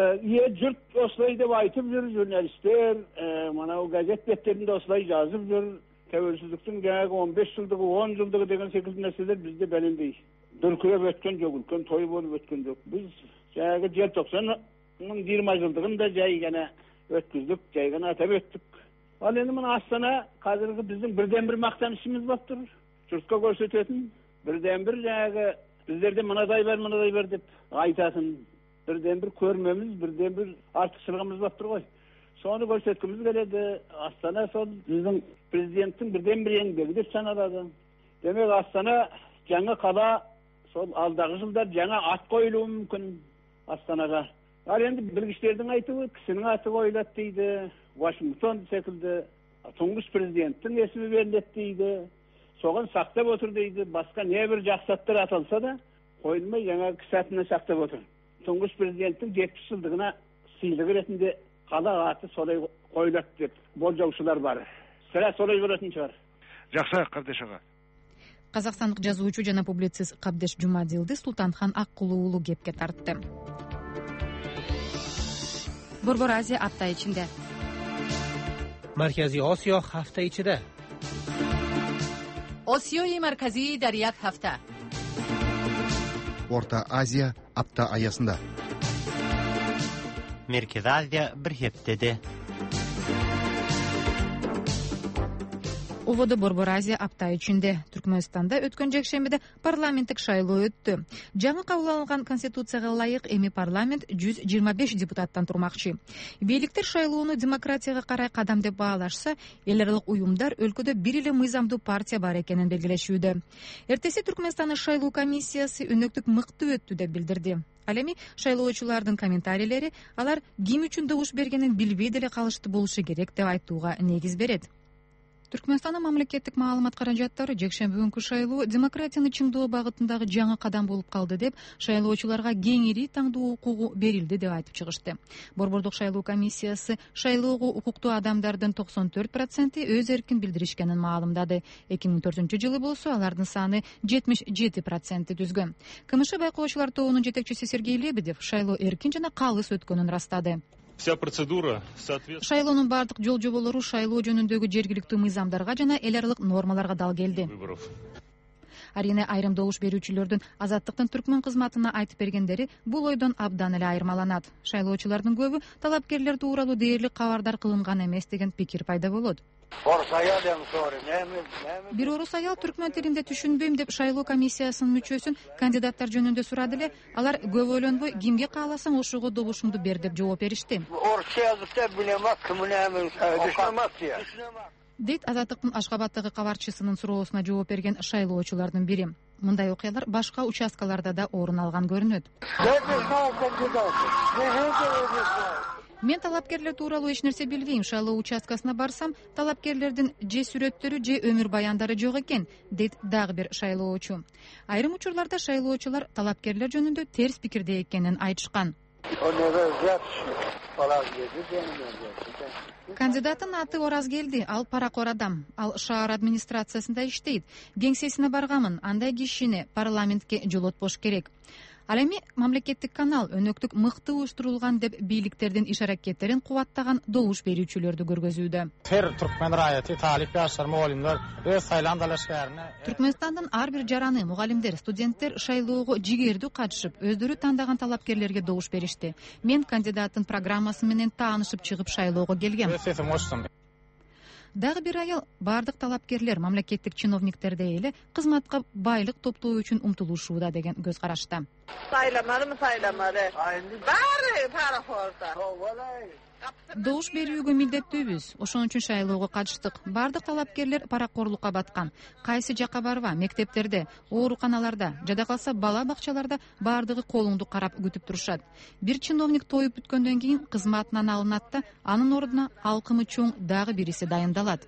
Жұрт осылай деп айтып жүр, журналистер, мынау газет беттерінде осылай жазып жүр. Тәуелсіздіктің жаңағы 15 жылдығы, 10 жылдығы деген секілді нәрселер бізде бәлендей. Дүркіреп өткен жоқ, үлкен той болып өткен жоқ. Біз жаңағы желтоқсанның 20 жылдығын да жай ғана өткіздік, жай ғана атап өттік. Ал енді мына Астана қазіргі біздің бірден бір мақтанышымыз болып тұр. Жұртқа көрсететін бірден бір жаңағы біздерде мынадай бар деп айтатын бірден бір көрмеміз, бірден бір артықшылығымыз болып тұр ғой. Соны көрсеткіміз келеді. Астана сол біздің президенттің бірден бір еңбегі деп саналады. Демек Астана жаңа қала, сол алдағы жылдар жаңа ат қойылуы мүмкін Астанаға. Ал енді білгіштердің айтуы кісінің аты қойылады дейді. Вашингтон секілді тұңғыш президенттің есімі беріледі дейді. Соған сақтап отыр дейді. Басқа не бір жақсы аттар аталса да қойылмай жаңа кісі атына сақтап отыр. Тұңғыш президенттің 70 жылдығына сыйлық ретінде қала аты солай қойылады деп болжаушылар бар. Сірә солай болатын шығар. Жақсы, Кабдеш аға. Қазақстандық жазуучу жана публицист Кабдеш Жумадилди Султанхан Аккулуу уулу кепке тартты. Борбор Азия апта ичинде. Markaziy Osiyo hafta ichida. Osiyoyi markaziy dar yak hafta. Орта Азия апта аясында. Merkezi Азия bir heftede. Уводу Борбор Азия апта ичинде. Түркмөнстанда өткөн жекшембиде парламенттик шайлоо өттү. Жаңы кабыл алынган конституцияга ылайык эми парламент 125 депутаттан турмакчы. Бийликтер шайлоону демократияга карай кадам деп баалашса, эл аралык уюмдар өлкөдө бир эле мыйзамдуу партия бар экенин белгилешүүдө. Эртеси Түркмөнстандын шайлоо комиссиясы өнөктүк мыкты өттү деп билдирди. Ал эми шайлоочулардын комментарийлери алар ким үчүн добуш бергенин билбей деле калышты болушу керек деп айтууга негиз берет. Түркмөнстандын мамлекеттик маалымат каражаттары жекшемби күнкү шайлоо демократияны чыңдоо багытындагы жаңы кадам болуп калды деп шайлоочуларга кеңири таңдоо укугу берилди деп айтып чыгышты. Борбордук шайлоо комиссиясы шайлоого укуктуу адамдардын 94% өз эркин билдиришкенин маалымдады. 2004-жылы болсо алардын саны 77% түзгөн. КМШ байкоочулар тобунун жетекчиси Сергей Лебедев шайлоо эркин жана калыс өткөнүн ырастады. Вся процедура Шайлоонун бардык жол жоболору шайлоо жөнүндөгү жергиликтүү мыйзамдарга жана эл аралык нормаларга дал келди. Арийне айрым добуш берүүчүлөрдүн Азаттыктын түркмөн кызматына айтып бергендери бул ойдон абдан эле айырмаланат. Шайлоочулардын көбү талапкерлер тууралуу дээрлик кабардар кылынган эмес деген пикир пайда болот. Бир орус аял түркмөн тилинде түшүнбөйм деп шайлоо комиссиясынын мүчөсүн кандидаттар жөнүндө сурады эле. Алар көп ойлонбой кимге кааласаң ошого добушумду бер деп жооп беришти. Дейт Азаттыктын Ашгабадтагы кабарчысынын суроосуна жооп берген шайлоочулардын бири. Мындай окуялар башка участкаларда да орун алган көрүнөт. Мен талапкерлер тууралуу эч нерсе билбейм. Шайлоо участкасына барсам, талапкерлердин же сүрөттөрү, же өмүр баяндары жок экен, дейт дагы бир шайлоочу. Айрым учурларда шайлоочулар талапкерлер жөнүндө терс пикирде экенин айтышкан. Кандидаттын аты Оразгелди, ал паракор адам. Ал шаар администрациясында иштейт. Кеңсесине барганмын, андай кишини парламентке жолотпош керек. Ал эми мамлекеттик канал өнөктүк мыкты уюштурулган деп бийликтердин иш аракеттерин кубаттаган добуш берүүчүлөрдү көргөзүүдө. Түркмөнстандын ар бир жараны, мугалимдер, студенттер шайлоого жигердүү катышып, өздөрү тандаган талапкерлерге добуш беришти. Мен кандидаттын программасы менен таанышып чыгып шайлоого келгем. Дагы бир аял бардык талапкерлер мамлекеттик чиновниктердей эле кызматка байлык топтоо үчүн умтулушууда деген көз карашта. Добуш берүүгө милдеттүүбүз. Ошон үчүн шайлоого катыштык. Бардык талапкерлер паракорлукка баткан. Кайсы жакка барба, мектептерде, ооруканаларда, жада калса бала бакчаларда бардыгы колуңду карап күтүп турушат. Бир чиновник тоюп бүткөндөн кийин кызматынан алынат да, анын ордуна алкымы чоң дагы бириси дайындалат.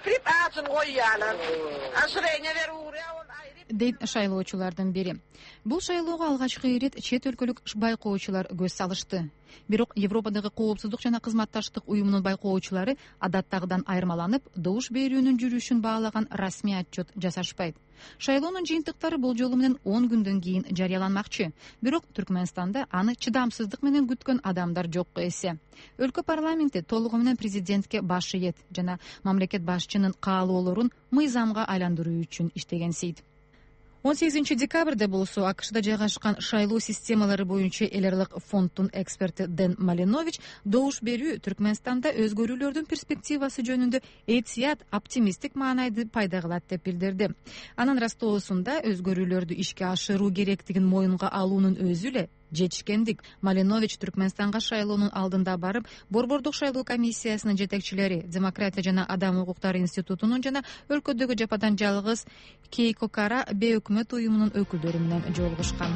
Дейт шайлоочулардын бири. Бул шайлоого алгачкы ирет чет өлкөлүк байкоочулар көз салышты. Бирок Европадагы коопсуздук жана кызматташтык уюмунун байкоочулары адаттагыдан айырмаланып, добуш берүүнүн жүрүшүн баалаган расмий отчет жасашпайт. Шайлоонун жыйынтыктары бул жолу менен 10 күндөн кийин жарыяланмакчы. Бирок Түркмөнстанда аны чыдамсыздык менен күткөн адамдар жокко эсе. Өлкө парламенти толугу менен президентке баш ийет жана мамлекет башчынын каалоолорун мыйзамга айландыруу үчүн иштегенсийт. 18 декабрда болсо АКШда жайгашкан шайлоо системалары боюнча эл аралык фонддун эксперти Дэн Малинович добуш берүү Түркмөнстанда өзгөрүүлөрдүн перспективасы жөнүндө этият, оптимисттик маанайды пайда кылат деп билдирди. Анын растоосунда өзгөрүүлөрдү ишке ашыруу керектигин моюнга алуунун өзү эле жетишкендик. Малинович Түркмөнстанга шайлоонун алдында барып, Борбордук шайлоо комиссиясынын жетекчилери, Демократия жана Адам укуктары институтунун жана өлкөдөгү жападан жалгыз Кейко Кара бейөкмөт уюмунун өкүлдөрү менен жолугушкан.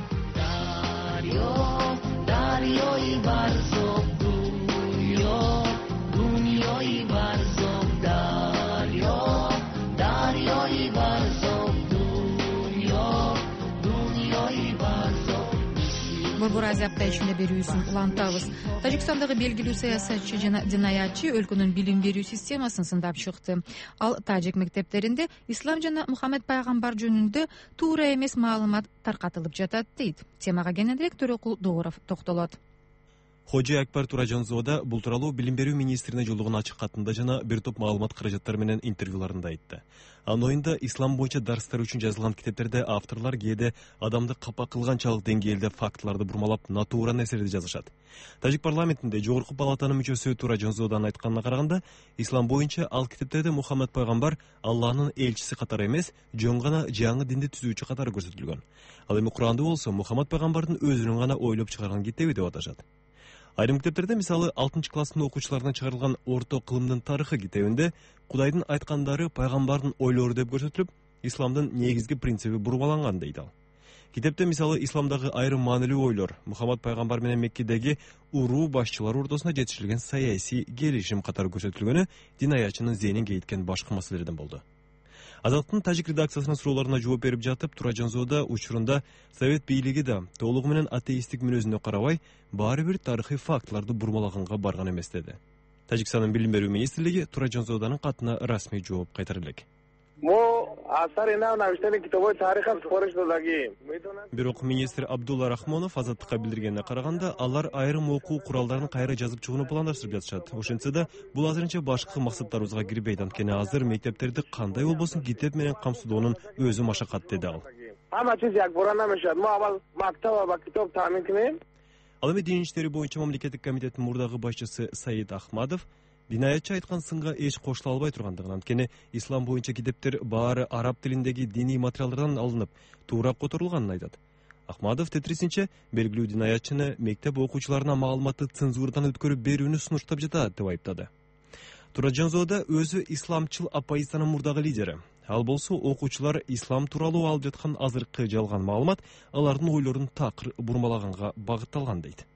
Борбор Азия апта ичинде берүүсүн улантабыз. Тажикстандагы белгилүү саясатчы жана динаятчы өлкөнүн билим берүү системасын сындап чыкты. Ал тажик мектептеринде ислам жана Мухаммед пайгамбар жөнүндө туура эмес маалымат таркатылып жатат дейт. Темага кененирээк Төрөкул Дооров токтолот. Хожи Акбар Туражанзода бул тууралуу билим берүү министрине жолдогон ачык катында жана бир топ маалымат каражаттары менен интервьюларында айтты. Анын оюнда ислам боюнча дарстар үчүн жазылган китептерде авторлор кээде адамды капа кылганчалык деңгээлде фактыларды бурмалап натуура нерселерди жазышат. Тажик парламентинде жогорку палатанын мүчөсү Туражанзоданын айтканына караганда, ислам боюнча ал китептерде Мухаммед пайгамбар Аллахнын элчиси катары эмес, жөн гана жаңы динди түзүүчү катары көрсөтүлгөн. Ал эми Куранды болсо Мухаммед пайгамбардын өзүнүн гана ойлоп чыгарган китеби деп аташат. Айрым китептерде, мисалы 6 класстын окуучуларына чыгарылган Орто кылымдын тарыхы китебинде Кудайдын айткандары пайгамбардын ойлору деп көрсөтүлүп, исламдын негизги принциби бурмаланган дейт ал. Китепте мисалы исламдагы айрым маанилүү ойлор, Мухаммад пайгамбар менен Меккедеги уруу башчылар ортосуна жетишилген саясий келишим катары көрсөтүлгөнү дин аячынын зээнин кейиткен башка маселелерден болду. Азаттын тажик редакциясынын суроолоруна жооп берип жатып, Туражанзоодо учурунда Совет бийлиги да толугу менен атеисттик мүнөзүнө карабай, баары бир тарыхый фактыларды бурмалаганга барган эмес деди. Тажикстандын билим берүү министрлиги Туражанзоодонун катына расмий жооп кайтара элек. Бирок министр Абдулла Рахмонов Азаттыкка билдиргенине караганда, алар айрым окуу куралдарын кайра жазып чыгууну пландаштырып жатышат. Ошентсе да, бул азырынча башкы максаттарыбызга кирбейт. Анткени азыр мектептерди кандай болбосун китеп менен камсыздоонун өзү машакат, деди ал. Ал эми дин иштери боюнча мамлекеттик комитеттин мурдагы башчысы Саид Ахмадов динаятчы айткан сынга эч кошула албай тургандыгын, анткени ислам боюнча китептер баары араб тилиндеги диний материалдардан алынып, туура которулганын айтат. Ахмадов тетрисинче белгилүү динаятчыны мектеп окуучуларына маалыматты цензурадан өткөрүп берүүнү сунуштап жатат деп айыптады. Туражанзоодо өзү исламчыл оппозициянын мурдагы лидери. Ал болсо окуучулар ислам тууралуу алып жаткан азыркы жалган маалымат алардын ойлорун такыр бурмалаганга багытталган дейт.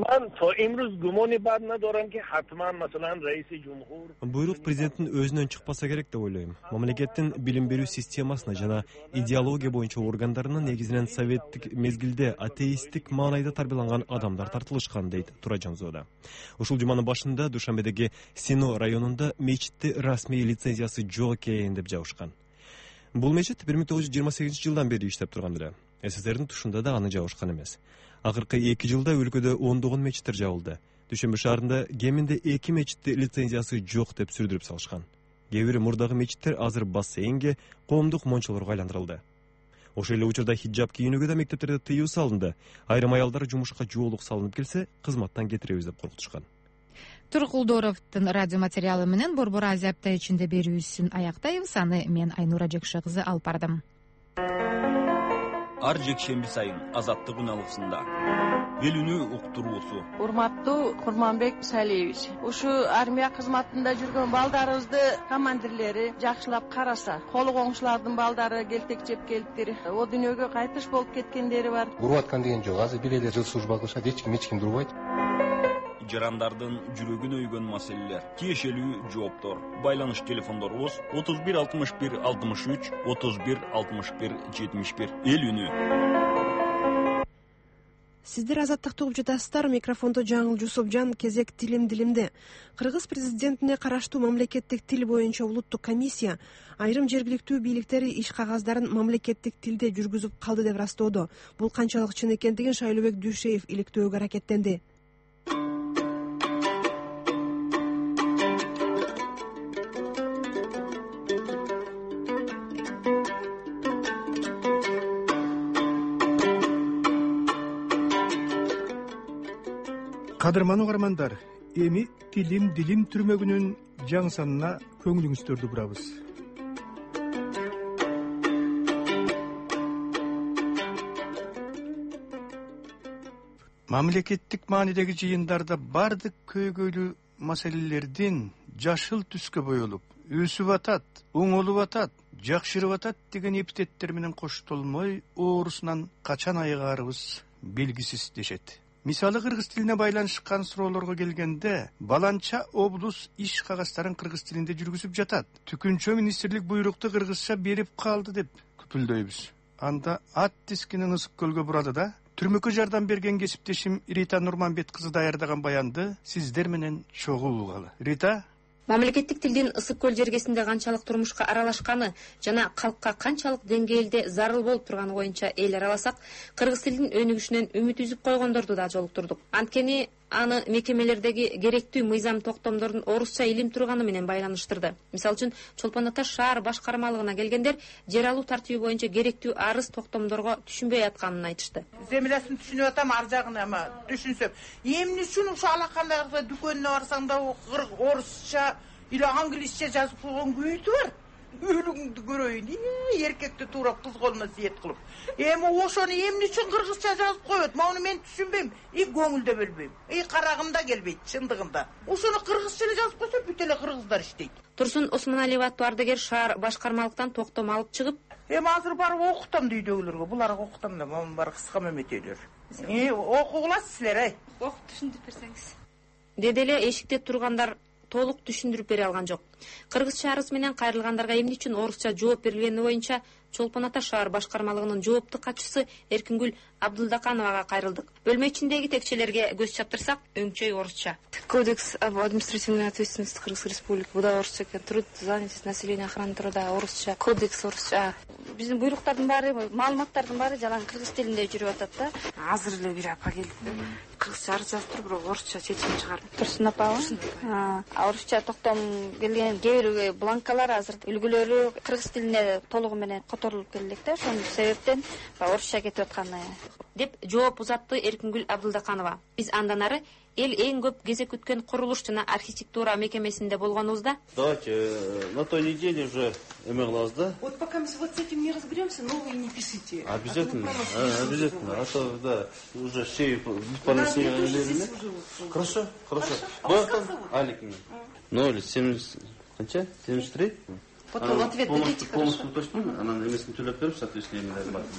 Буйрук президенттин өзүнөн чыкпаса керек деп ойлойм. Мамлекеттин билим берүү системасына жана идеология боюнча органдарына негизинен советтик мезгилде атеисттик маанайда тарбияланган адамдар тартылышкан, дейт Туражанзоодо. Ушул жуманын башында Душанбедеги Сино районунда мечитти расмий лицензиясы жок экен деп жабышкан. Бул мечит 1928 жылдан бери иштеп турган эле. СССРдин тушунда да аны жабышкан эмес. Акыркы 2 жылда өлкөдө ондогон мечиттер жабылды. Дүшөнбү шаарында кеминде 2 мечитти лицензиясы жок деп сүрдүрүп салышкан. Кээ бир мурдагы мечиттер азыр бассейнге, коомдук мончолорго айландырылды. Ошол эле учурда хиджаб кийинүүгө да мектептерде тыюу салынды. Айрым аялдар жумушка жоолук салынып келсе, кызматтан кетиребиз деп коркутушкан. Туркулдоровдун радио материалы менен Борбор Азия апта ичинде берүүсүн аяктайбыз. Аны мен Айнура Жекше кызы алып бардым. Ар жекшемби сайын Азаттык үналгысында эл үнү уктуруусу. Урматтуу Курманбек Салиевич, ушу армия кызматында жүргөн балдарыбызды командирлери жакшылап караса, колу коңшулардын балдары келтекчеп келиптир. О дүйнөгө кайтыш болуп кеткендери бар. Уруп аткан деген жок. Азыр бир эле жыл служба кылышат, эч ким турбайт. Жарандардын жүрөгүн өйгөн маселелер, тиешелүү жооптор. Байланыш телефондорубуз 31 61 63 31 61 71. Эл үнү. Сиздер Азаттыкты угуп жатасыздар. Микрофондо Жаңыл Жусупжан. Кезек тилим дилимде. Кыргыз президентине караштуу мамлекеттик тил боюнча улуттук комиссия айрым жергиликтүү бийликтери иш кагаздарын мамлекеттик тилде жүргүзүп калды деп ырастоодо. Бул канчалык чын экендигин Шайлообек Дүйшеев иликтөөгө аракеттенди. Кадырман угармандар, эми тилим дилим түрмөгүнүн жаңы санына көңүлүңүздөрдү бурабыз. Мамлекеттик маанидеги жыйындарда бардык көйгөйлүү маселелердин жашыл түскө боелуп, өсүп атат, оңолуп атат, жакшырып атат деген эпитеттер менен коштолмой оорусунан качан айыгаарыбыз белгисиз дешет. Мисалы кыргыз тилине байланышкан суроолорго келгенде, баланча облус иш кагастарын кыргыз тилинде жүргүзүп жатат. Түкүнчө министрлик буйрукту кыргызча берип калды деп күпүлдөйбүз. Анда ат дискинин ысык көлгө бурады да, түрмөккө жардам берген кесиптешим Рита Нурманбет кызы даярдаган баянды сиздер менен чогуу угалы. Рита, мамлекеттик тилдин ысык көл жергесинде канчалык турмушка аралашканы жана калкка канчалык деңгээлде зарыл болуп турганы боюнча эл араласак, кыргыз тилинин өнүгүшүнөн үмүт үзүп койгондорду да жолуктурдук. Анткени аны мекемелердеги керектүү мыйзам токтомдордун орусча илим турганы менен байланыштырды. Мисалы үчүн Чолпон Ата шаар башкармалыгына келгендер жер алуу тартиби боюнча керектүү арыз токтомдорго түшүнбөй атканын айтышты. Землясын түшүнүп атам, ар жагын ама түшүнсөм. Эмне үчүн ушу алакандагы дүкөнүнө барсаң да орусча или англисче жазып койгон көйүтү бар. өлүңдү көрөйүн. Эркекти туура кыз колуна сиет кылып. Эми ошону эмне үчүн кыргызча жазып коет? Муну мен түшүнбөйм. Көңүлдө бөлбөйм. Карагым да келбейт чындыгында. Ошону кыргызча жазып койсо бүт эле кыргыздар иштейт. Турсун Осмоналиев аттуу ардагер шаар башкармалыктан токтом алып чыгып, азыр барып окутам үйдөгүлөргө. Буларга окутам да, мамам бар кыска мөмөтөйлөр. Окугула силер, окуп түшүндүрүп берсеңиз. Деди эле эшикте тургандар толук түшүндүрүп бере алган жок. Кыргыз чаарысы менен кайрылгандарга эмне үчүн орусча жооп берилгени боюнча Чолпон Ата шаар башкармалыгынын жооптук катчысы Эркингүл Абдулдакановага кайрылдык. Бөлмө ичиндеги текчелерге көз чаптырсак, өңчөй орусча. Кодекс об административной ответственности Кыргызской республики буда орусча экен. Труд, занятость, население, охрана труда орусча. Кодекс орусча. Биздин буйруктардын баары, маалыматтардын баары жалаң кыргыз тилинде жүрүп атат да. Азыр эле бир апа келди. Кыргызча арыз жазып туруп, бирок орусча чечим чыгарды. Турсун апабы? Орусча токтом келген кээ бир бланкалар азыр үлгүлөрү кыргыз тилине толугу менен которулуп келдик да. Ошол себептен орусча кетип атканы деп жооп узатты Эркингүл Абдулдаканова. Биз андан ары эл эң көп кезек күткөн курулуш жана архитектура мекемесинде болгонубузда. Давайте на той неделе уже эмеглаз, да? Вот пока мы вот с этим не разберемся, новые не пишите. Обязательно, обязательно. А то, да, уже все поносили. Хорошо, хорошо. Алик. 070, 73? Потом ответ дадите, полностью уточнено, она на местном телепере, соответственно,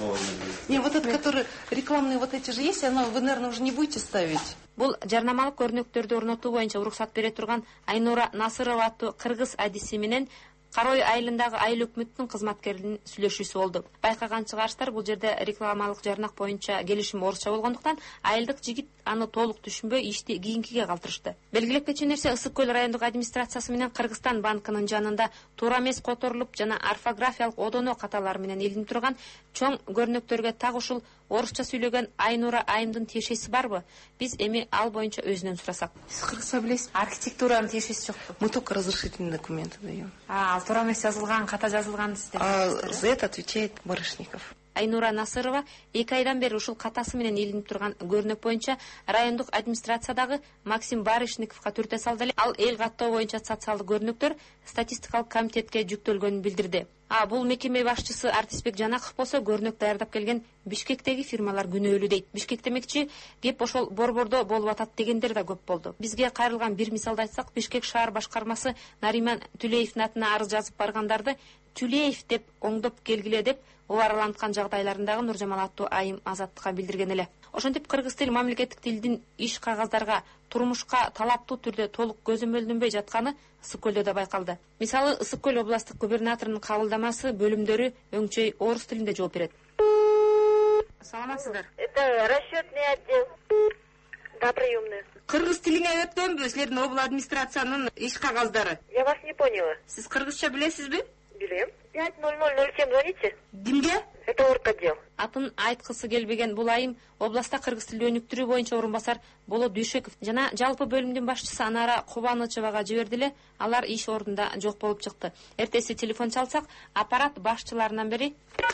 не, вот это, которые рекламные вот эти же есть, вы, наверное, уже не будете ставить. Бул жарнамалык көрнөктөрдү орнотуу боюнча уруксат бере турган Айнура Насырова аттуу кыргыз адиси менен Карой айылындагы айыл өкмөттүн кызматкеринин сүйлөшүүсү болду. Байкаган чыгарыштар бул жерде рекламалык жарнак боюнча келишим орусча болгондуктан айылдык жигит аны толук түшүнбөй ишти кийинкиге калтырышты. Белгилеп кетчү нерсе Ысык көл райондук администрациясы менен Кыргызстан банкынын жанында туура эмес которулуп жана орфографиялык одоно каталары менен илинип турган чоң көрнөктөргө так ушул орусча сүйлөгөн Айнура айымдын тиешеси барбы? Биз эми ал боюнча өзүнөн сурасак. Сиз кыргызча билесизби? Архитектуранын тиешеси жокпу? Мы только разрешительные документы даем. Ал туура эмес жазылган, ката жазылган сиздер. За это отвечает Барышников. Айнура Насырова 2 айдан бери ушул катасы менен илинип турган көрнөк боюнча райондук администрациядагы Максим Барышниковго түртө салды эле. Ал эл каттоо боюнча социалдык көрнөктөр статистикалык комитетке жүктөлгөнүн билдирди. Бул мекеме башчысы Артисбек Жанаков болсо көрнөк даярдап келген Бишкектеги фирмалар күнөөлүү дейт. Бишкек демекчи, кеп ошол борбордо болуп атат дегендер да көп болду. Бизге кайрылган бир мисалды айтсак, Бишкек шаар башкармасы Нариман Түлеевдин атына арыз жазып баргандарды Түлеев деп оңдоп келгиле деп убараланткан жагдайларындагы Нуржамал аттуу айым Азаттыкка билдирген эле. Ошентип кыргыз тил мамлекеттик тилдин иш кагаздарга турмушка талаптуу түрдө толук көзөмөлдөнбөй жатканы Ысык көлдө да байкалды. Мисалы, Ысык көл областык губернаторунун кабылдамасы бөлүмдөрү өңчөй орус тилинде жооп берет. Саламатсыздар. Это расчетный отдел. Да, приемная. Кыргыз тилине өткөнбү силердин обл администрациянын иш кагаздары? Я вас не поняла. Сиз кыргызча билесизби? Билем. 50007 звоните. Кимге? Это орготдел. Атын айткысы келбеген бул айым областта кыргыз тил өнүктүрүү боюнча орун басар Болот Дүйшөков жана жалпы бөлүмдүн башчысы Анара Кубанычевага жиберди эле. Алар иш ордунда жок болуп чыкты. Эртеси телефон чалсак, аппарат башчыларынан бири: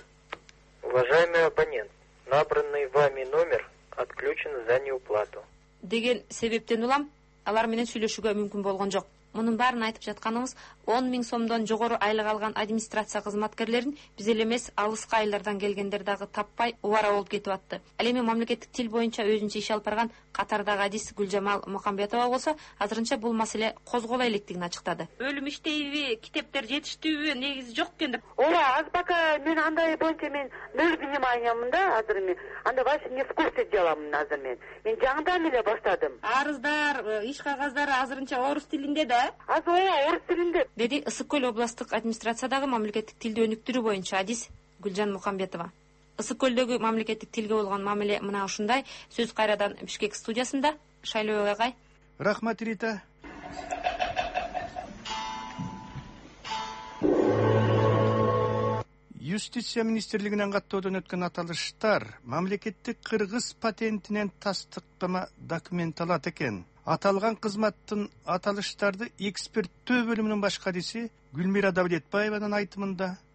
Уважаемый абонент, набранный вами номер отключен за неуплату деген себептен улам алар менен сүйлөшүүгө мүмкүн болгон жок. Мунун баарын айтып жатканыбыз 10 000 сомдон жогору айлык алган администрация кызматкерлерин биз эле эмес алыскы айылдардан келгендер дагы таппай убара болуп кетип атты. Ал эми мамлекеттик тил боюнча өзүнчө иш алып барган катардагы адис Гүлжамал Мукамбетова болсо азырынча бул маселе козголо электигин ачыктады. Бөлүм иштейби, китептер жетиштүүбү, негизи жок экен деп. Ооба, аз пока мен андай боюнча мен нөл вниманиямын да, азыр мен анда вообще не в курсе деламын азыр мен. Мен жаңыдан эле баштадым. Арыздар, иш кагаздары азырынча орус тилинде да? Орус тилинде. Деди Ысык көл областык администрациядагы мамлекеттик тилди өнүктүрүү боюнча адис Гүлжан Мукамбетова. Ысык көлдөгү мамлекеттик тилге болгон мамиле мына ушундай. Сөз кайрадан Бишкек студиясында Шайлоо агай. Рахмат, Рита. Юстиция министрлигинен каттоодон өткөн аталыштар мамлекеттик кыргыз патентинен тастыктама документ алат экен. Аталган кызматтын аталыштарды эксперттөө бөлүмүнүн башкарысы Гүлмира Давлетбаеванын айтымында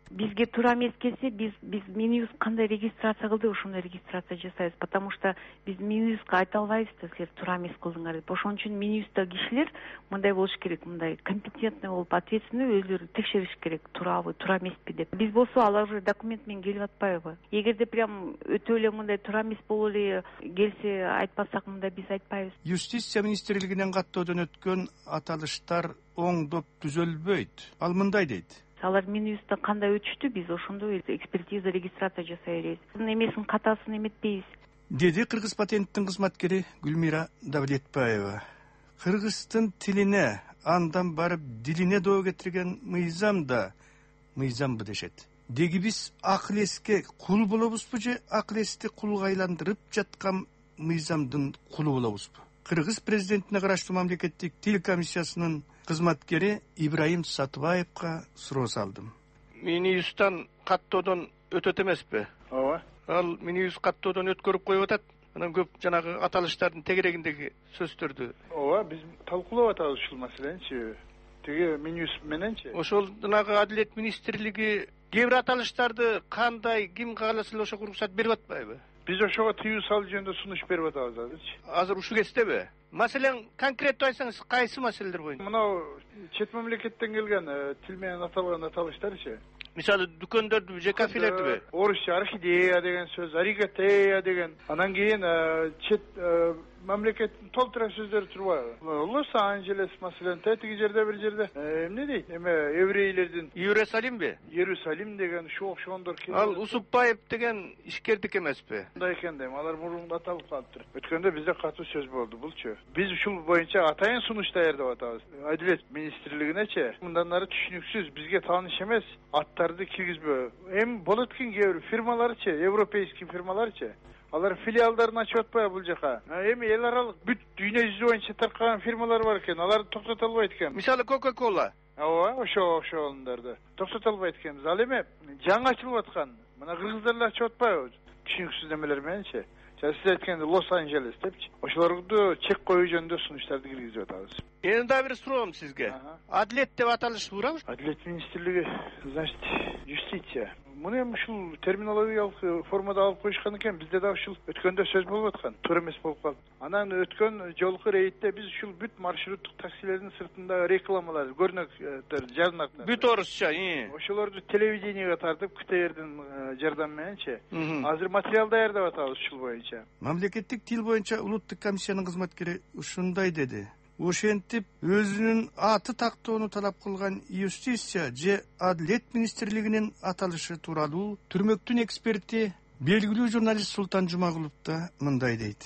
бизге туура эмес келсе, биз Минюст кандай регистрация кылды, ошондой регистрация жасайбыз, потому что биз Минюстка айта албайбыз да силер туура эмес кылдыңар деп. Ошон үчүн Минюстта кишилер мындай болуш керек, мындай компетентный болуп, ответственный, өзүлөрү текшериш керек, туурабы, туура эмеспи деп. Биз болсо алар уже документ менен келип атпайбы? Эгерде прям өтө эле мындай туура эмес болуп эле келсе, айтпасак мындай биз айтпайбыз. Юстиция министрлигинен каттоодон өткөн аталыштар оңдоп түзөлбөйт. Ал мындай дейт: алар Минюстта кандай өтүштү, биз ошондой экспертиза, регистрация жасай беребиз. Эмесин катасын эметпейбиз, деди Кыргыз патенттин кызматкери Гүлмира Давлетбаева. Кыргыздын тилине, андан барып дилине доо кетирген мыйзам да мыйзамбы дешет. Деги биз акыл эске кул болобузбу же акыл эсти кулга айландырып жаткан мыйзамдын кулу болобузбу? Кыргыз президентине караштуу мамлекеттик тил комиссиясынын кызматкери Ибраим Сатыбаевга суроо салдым. Минюсттан каттоодон өтөт эмеспи? Ооба. Ал Минюст каттоодон өткөрүп коюп атат. Анан көп жанагы аталыштардын тегерегиндеги сөздөрдү. Ооба, биз талкуулап атабыз ушул маселени. Тиги Минюст мененчи. Ошол жанагы Адилет министрлиги кээ бир аталыштарды кандай, ким кааласа эле ошого уруксат берип атпайбы? Биз ошого тыюу салуу жөнүндө сунуш берип атабыз азырчы. Азыр ушул кездеби? Маселен конкреттүү айтсаңыз, кайсы маселелер боюнча? Мына чет мамлекеттен келген тил менен аталган аталыштарчы. Мисалы дүкөндөрдү же кафелердиби? Орусча орхидея деген сөз, аригатея деген. Анан кийин чет мамлекеттин толтура сөздөрү турбайбы? Лос-Анджелес маселен, тетиги жерде бир жерде эмне дейт? Эме еврейлердин Иерусалимби? Иерусалим деген ушу окшогондор келет. Ал Усупбаев деген ишкердик эмеспи? Мындай экен дейм, алар мурунда аталып калыптыр. Өткөндө бизде катуу сөз болду булчу. Биз ушул боюнча атайын сунуш даярдап атабыз. Адилет министрлигинечи мындан ары түшүнүксүз, бизге тааныш эмес аттарды киргизбөө. Эми болот экен кээ бир фирмаларчы, европейский фирмаларчы. Алар филиалдарын ачып атпайбы бул жака? Эми эл аралык бүт дүйнө жүзү боюнча таркаган фирмалар бар экен. Аларды токтото албайт экен. Мисалы Coca-Cola. Ооба, ошого окшогондорду токтото албайт экенбиз. Ал эми жаңы ачылып аткан. Мына кыргыздар эле ачып атпайбы? Түшүнүксүз немелер мененчи. Сиз айткандай Лос-Анджелес депчи. Ошолорду чек коюу жөнүндө сунуштарды киргизип атабыз. Эми дагы бир суроом сизге. Адилет деп аталыш туурабы? Адилет министрлиги, значит, юстиция. Муну эми ушул терминологиялык формада алып коюшкан экен, бизде да ушул өткөндө сөз болуп аткан, туура эмес болуп калды. Анан өткөн жолку рейдте биз ушул бүт маршруттук таксилердин сыртында рекламалар, көрнөктөр, жарнактар. Бүт орусча, ошолорду телевидениеге тартып, КТРдин жардамы мененчи азыр материал даярдап атабыз ушул боюнча. Мамлекеттик тил боюнча улуттук комиссиянын кызматкери ушундай деди. Ошентип өзүнүн аты тактоону талап кылган юстиция же Адилет министрлигинин аталышы тууралуу түрмөктүн эксперти белгилүү журналист Султан Жумагулов да мындай дейт.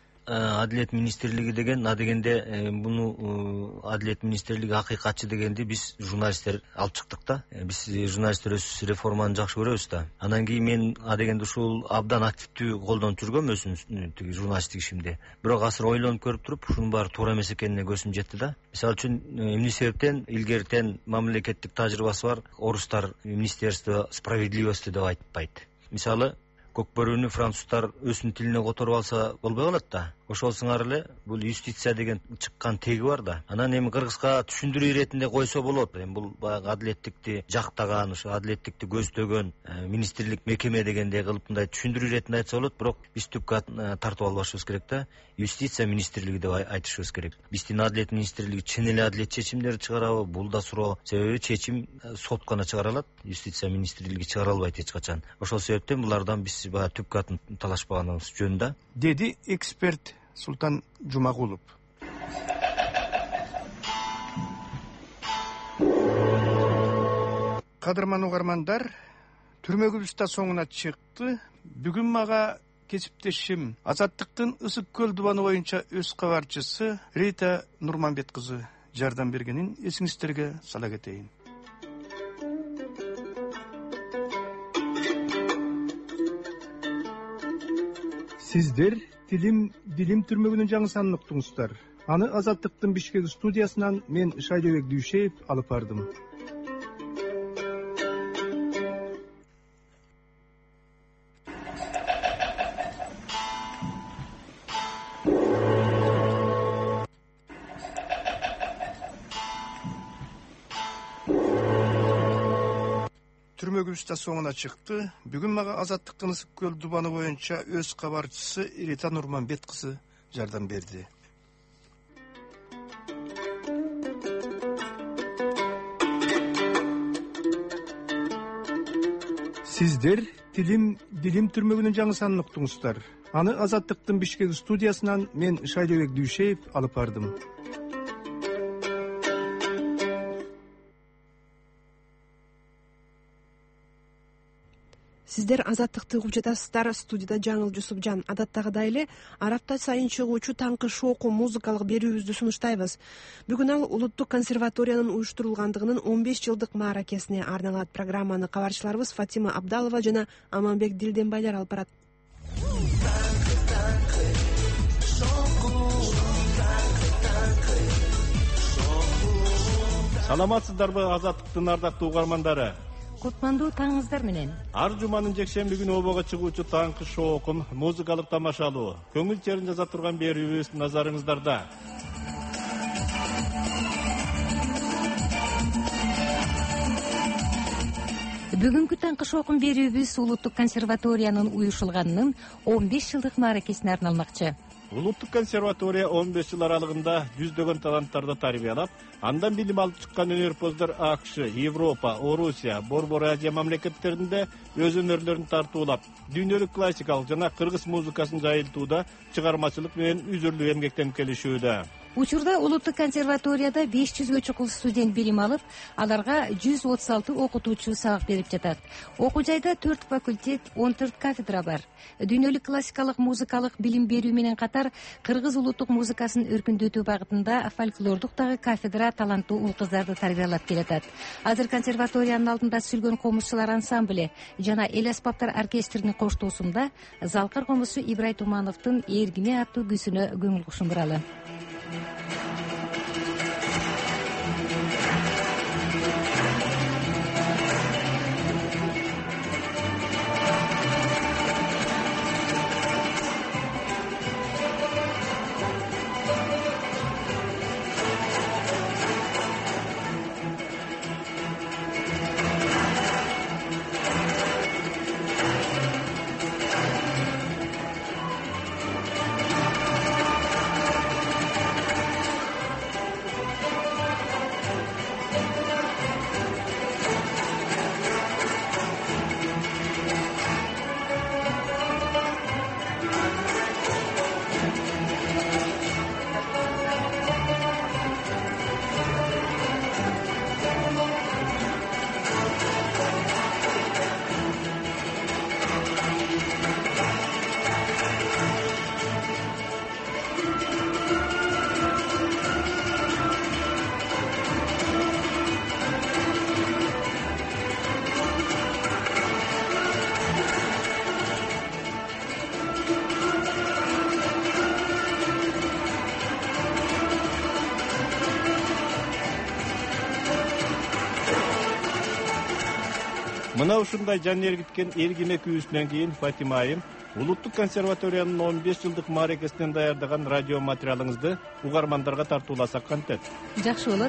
Адилет министрлиги деген, дегенде буну Адилет министрлиги акыйкатчы дегенди биз журналисттер алып чыктык да. Биз журналисттер өз реформаны жакшы көрөбүз да. Анан кийин мен дегенде ушул абдан активдүү колдонуп жүргөм өзүмдүн тиги журналисттик ишимде. Бирок азыр ойлонуп көрүп туруп, ушунун баары туура эмес экенине көзүм жетти да. Мисалы үчүн эмне себептен илгертен мамлекеттик тажрыйбасы бар орустар министерство справедливости деп айтпайт. Мисалы көкбөрүнү француздар өзүнүн тилине которуп алса болбой калат да. Ошол сыңар эле бул юстиция деген чыккан теги бар да. Анан эми кыргызга түшүндүрүү иретинде койсо болот. Эми бул баягы адилеттикти жактаган, ошо адилеттикти көздөгөн министрлик мекеме дегендей кылып мындай түшүндүрүү иретинде айтса болот, бирок биз түпкү тартып албашыбыз керек да. Юстиция министрлиги деп айтышыбыз керек. Биздин Адилет министрлиги чын эле адилет чечимдерди чыгарабы? Бул да суроо. Себеби чечим сот гана чыгара алат. Юстиция министрлиги чыгара албайт эч качан. Ошол себептен булардан биз баягы түпкү атын талашпаганыбыз жөн да. Деди эксперт Султан Жумагулов. Кадырман угармандар, түрмөгүбүз да соңуна чыкты. Бүгүн мага кесиптешим Азаттыктын Ысык көл дубаны боюнча өз кабарчысы Рита Нурманбет кызы жардам бергенин эсиңиздерге сала кетейин. Сиздер Дилим түрмөгүнүн жаңы санын уктуңуздар. Аны Азаттыктын Бишкек студиясынан мен Шайлебек Дүйшеев алып бардым. түрмөгүбүз да соңуна чыкты. Бүгүн мага Азаттыктын Ысык көл дубаны боюнча өз кабарчысы Рита Нурманбет кызы жардам берди. Сиздер Дилим түрмөгүнүн жаңы санын уктуңуздар. Аны Азаттыктын Бишкек студиясынан мен Шайлебек Дүйшеев алып бардым. Сиздер Азаттыкты угуп жатасыздар. Студияда Жаңыл Жусупжан. Адаттагыдай эле ар апта сайын чыгуучу таңкы шоку музыкалык берүүбүздү сунуштайбыз. Бүгүн ал Улуттук консерваториянын уюштурулгандыгынын 15 жылдык мааракесине арналат. Программаны кабарчыларыбыз Фатима Абдалова жана Аманбек Дилденбайлар алып барат. Саламатсыздарбы Азаттыктын ардактуу угармандары? Кутмандуу таңыңыздар менен. Ар жуманын жекшемби күнү обого чыгуучу таңкы шоокун музыкалык тамашалуу, көңүл черин жаза турган берүүбүз назарыңыздарда. Бүгүнкү таңкы шоокун берүүбүз Улуттук консерваториянын уюшулганынын 15 жылдык мааракесине арналмакчы. Улуттук консерватория 15 жыл аралыгында жүздөгөн таланттарды тарбиялап, андан билим алып чыккан өнөрпоздар АКШ, Европа, Орусия, Борбор Азия мамлекеттеринде өз өнөрлөрүн тартуулап, дүйнөлүк классикалык жана кыргыз музыкасын жайылтууда чыгармачылык менен үзүрлүү эмгектенип келишүүдө. Учурда Улуттук консерваторияда 500гө чукул студент билим алып, аларга 136 окутуучу сабак берип жатат. Окуу жайда 4 факультет, 14 кафедра бар. Дүйнөлүк классикалык музыкалык билим берүү менен катар кыргыз улуттук музыкасын өркүндөтүү багытында фольклордук дагы кафедра таланттуу уул-кыздарды тарбиялап келатат. Азыр консерваториянын алдында сүйлгөн комузчулар ансамбле жана эл аспаптар оркестринин коштоосунда Залкар комузчу Ибрай Тумановдун Эргиме аттуу күсүнө көңүл кушундуралы. Мына ушундай жан ээргиткен Эргиме күүсүнөн кийин Фатима айым Улуттук консерваториянын 15 жылдык мааракесинен даярдаган радио материалыңызды угармандарга тартууласак кантет? Жакшы болот.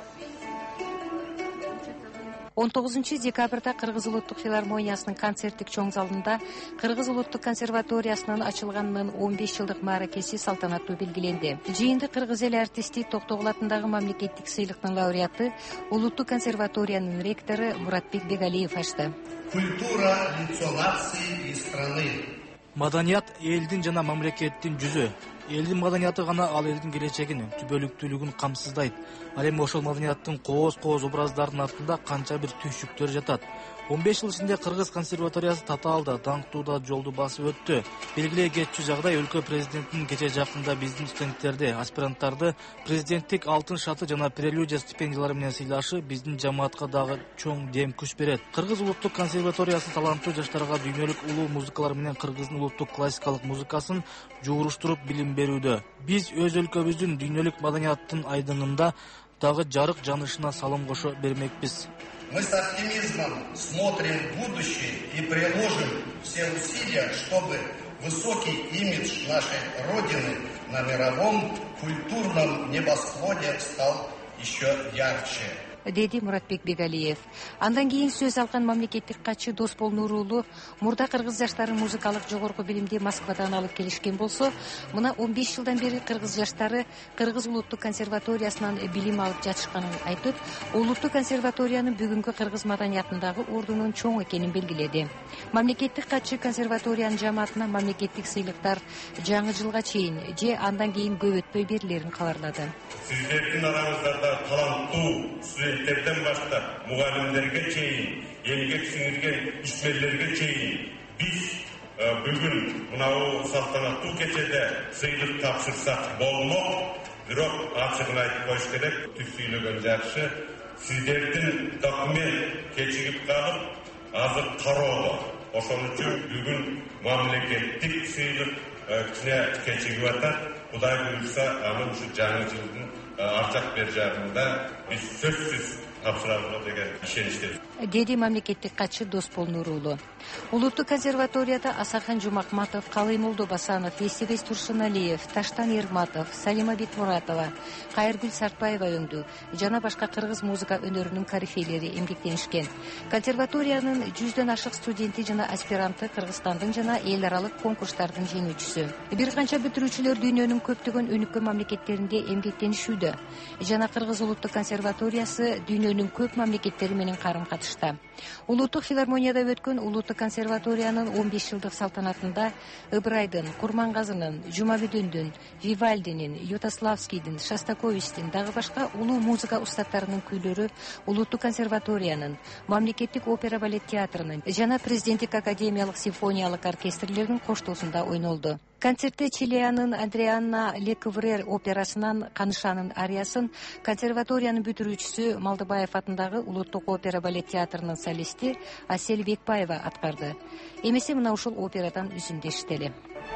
19 декабрда Кыргыз улуттук филармониясынын концерттик чоң залында Кыргыз улуттук консерваториясынын ачылганынын 15 жылдык мааракеси салтанаттуу белгиленди. Жыйынды кыргыз эли артисти Токтогул атындагы мамлекеттик сыйлыктын лауреаты, улуттук консерваториянын ректору Муратбек Бегалиев ачты. Культура — лицо нации и страны. Маданият элдин жана мамлекеттин жүзү. Элдин маданияты гана ал элдин келечегин, түбөлүктүүлүгүн камсыздайт. Ал эми ошол маданияттын кооз образдарынын артында канча бир түйшүктөр жатат. 15 жыл ичинде Кыргыз консерваториясы татаалда, даңктуу да жолду басып өттү. Белгилей кетчү жагдай өлкө президентинин кече жакында биздин студенттерди, аспиранттарды президенттик алтын шаты жана прелюдия стипендиялары менен сыйлашы биздин жамаатка дагы чоң дем күч берет. Кыргыз улуттук консерваториясы таланттуу жаштарга дүйнөлүк улуу музыкалар менен кыргыздын улуттук классикалык музыкасын жууруштуруп билим берүүдө. Биз өз өлкөбүздүн дүйнөлүк маданияттын айдыңында дагы жарык жанышына салым кошо бермекпиз. Мы с оптимизмом смотрим в будущее и приложим все усилия, чтобы высокий имидж нашей Родины на мировом культурном небосводе стал еще ярче. деди Муратбек Бегалиев. Андан кийин сөз алган мамлекеттик катчы Доспол Нурулу мурда кыргыз жаштарын музыкалык жогорку билимди Москвадан алып келишкен болсо, мына 15 жылдан бери кыргыз жаштары Кыргыз улуттук консерваториясынан билим алып жатышканын айтып, улуттук консерваториянын бүгүнкү кыргыз маданиятындагы ордунун чоң экенин белгиледи. Мамлекеттик катчы консерваториянын жамаатына мамлекеттик сыйлыктар жаңы жылга чейин же андан кийин көп өтпөй берилерин кабарлады. Сиздердин араңыздарда таланттуу студенттерден баштап мугалимдерге чейин, эмгек сиңирген ишмерлерге чейин биз бүгүн мынау салтанаттуу кечеде сыйлык тапшырсак болмок, бирок ачыгын айтып коюш керек, түз сүйлөгөн жакшы. Сиздердин документ кечигип калып, азыр кароодо. Ошон үчүн бүгүн мамлекеттик сыйлык кичине кечигип атат. Кудай буйрса, анын ушу жаңы жылдын арчак бер жагында биз сөзсүз тапшырабыз деген ишеничтебиз, деди мамлекеттик катчы Доспол Нурулу. Улуттук консерваторияда Асахан Жумакматов, Калыймолду Басанов, Эстебес Турсуналиев, Таштан Эрматов, Салима Бекмуратова, Кайыргүл Сартбаева өңдү жана башка кыргыз музыка өнөрүнүн корифейлери эмгектенишкен. Консерваториянын 100дөн ашык студенти жана аспиранты Кыргызстандын жана эл аралык конкурстардын жеңүүчүсү. Бир канча бүтүрүүчүлөр дүйнөнүн көптөгөн өнүккөн мамлекеттеринде эмгектенишүүдө жана Кыргыз улуттук консерваториясы дүйнөнүн көп мамлекеттери менен карым катышта. Улуттук филармонияда өткөн улуттук консерваториянын 15 жылдык салтанатында Ыбырайдын, Курмангазынын, Жумабүдөндүн, Вивальдинин, Ютаславскийдин, Шостаковичтин дагы башка улуу музыка устаттарынын күйлөрү улуттук консерваториянын, мамлекеттик опера балет театрынын жана президенттик академиялык симфониялык оркестрлердин коштоосунда ойнолду. Концертте Чилеянын Адрианна Лекврер операсынан Канышанын ариясын консерваториянын бүтүрүүчүсү Малдыбаев атындагы улуттук опера балет театрынын солисти Асель Бекбаева аткарды. Эмесе мына ушул операдан үзүндү эшители.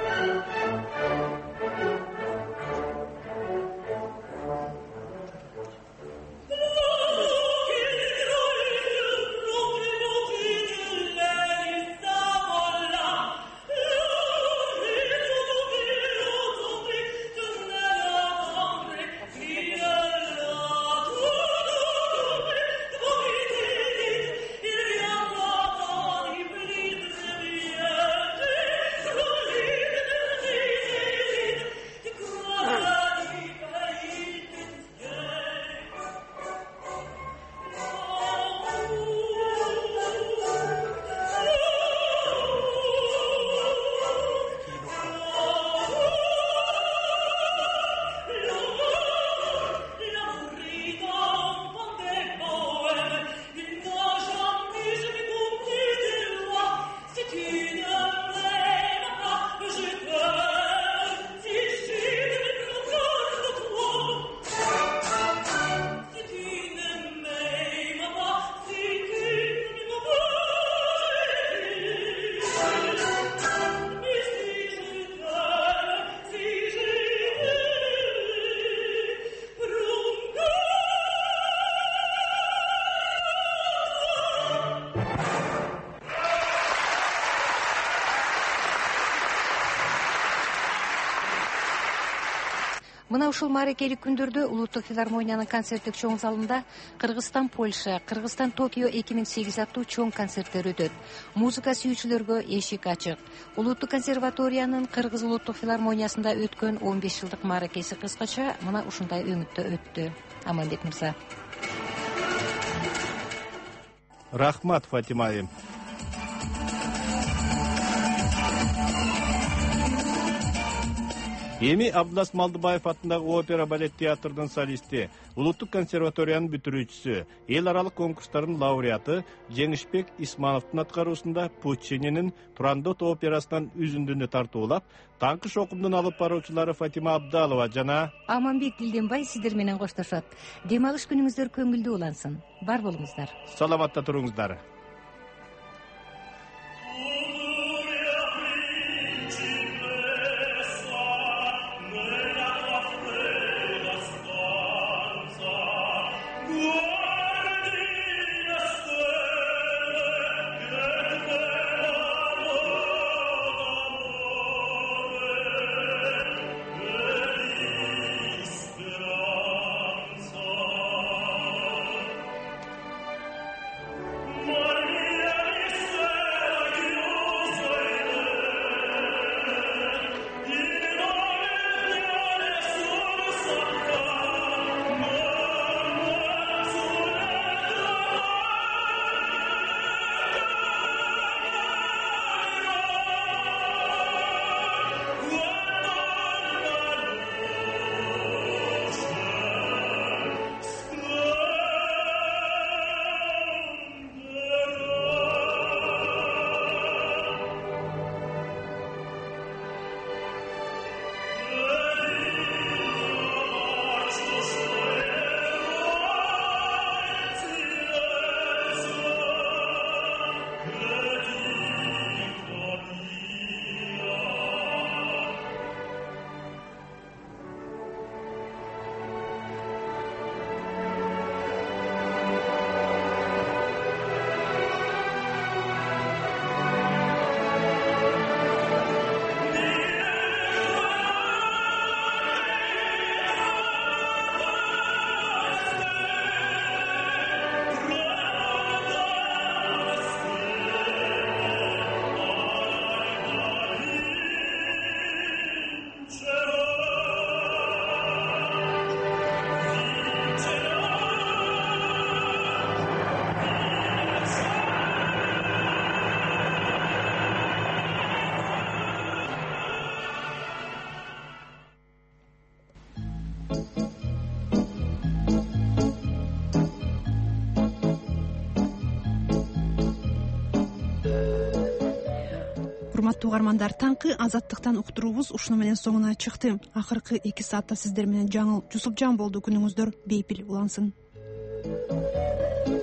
Мына ушул мааракелик күндөрдө улуттук филармониянын концерттик чоң залында Кыргызстан Польша, Кыргызстан Токио 2008 аттуу чоң концерттер өтөт. Музыка сүйүүчүлөргө эшик ачык. Улуттук консерваториянын Кыргыз улуттук филармониясында өткөн 15 жылдык мааракеси кыскача мына ушундай өңүттө өттү. Аманбек мырза. Рахмат, Фатима айым. Эми Абдулас Малдыбаев атындагы опера балет театрдын солисти, улуттук консерваториянын бүтүрүүчүсү, эл аралык конкурстардын лауреаты Жеңишбек Исмановдун аткаруусунда Пуччининин Турандот операсынан үзүндүнү тартуулап, таңкыш окумдун алып баруучулары Фатима Абдалова жана Аманбек Дилденбай сиздер менен коштошот. Дем алыш күнүңүздөр көңүлдүү улансын. Бар болуңуздар. Саламатта туруңуздар. урматтуу угармандар, таңкы Азаттыктан уктуруубуз ушуну менен соңуна чыкты. Акыркы 2 саатта сиздер менен Жаңыл Жусупжан болду. Күнүңүздөр бейпил улансын.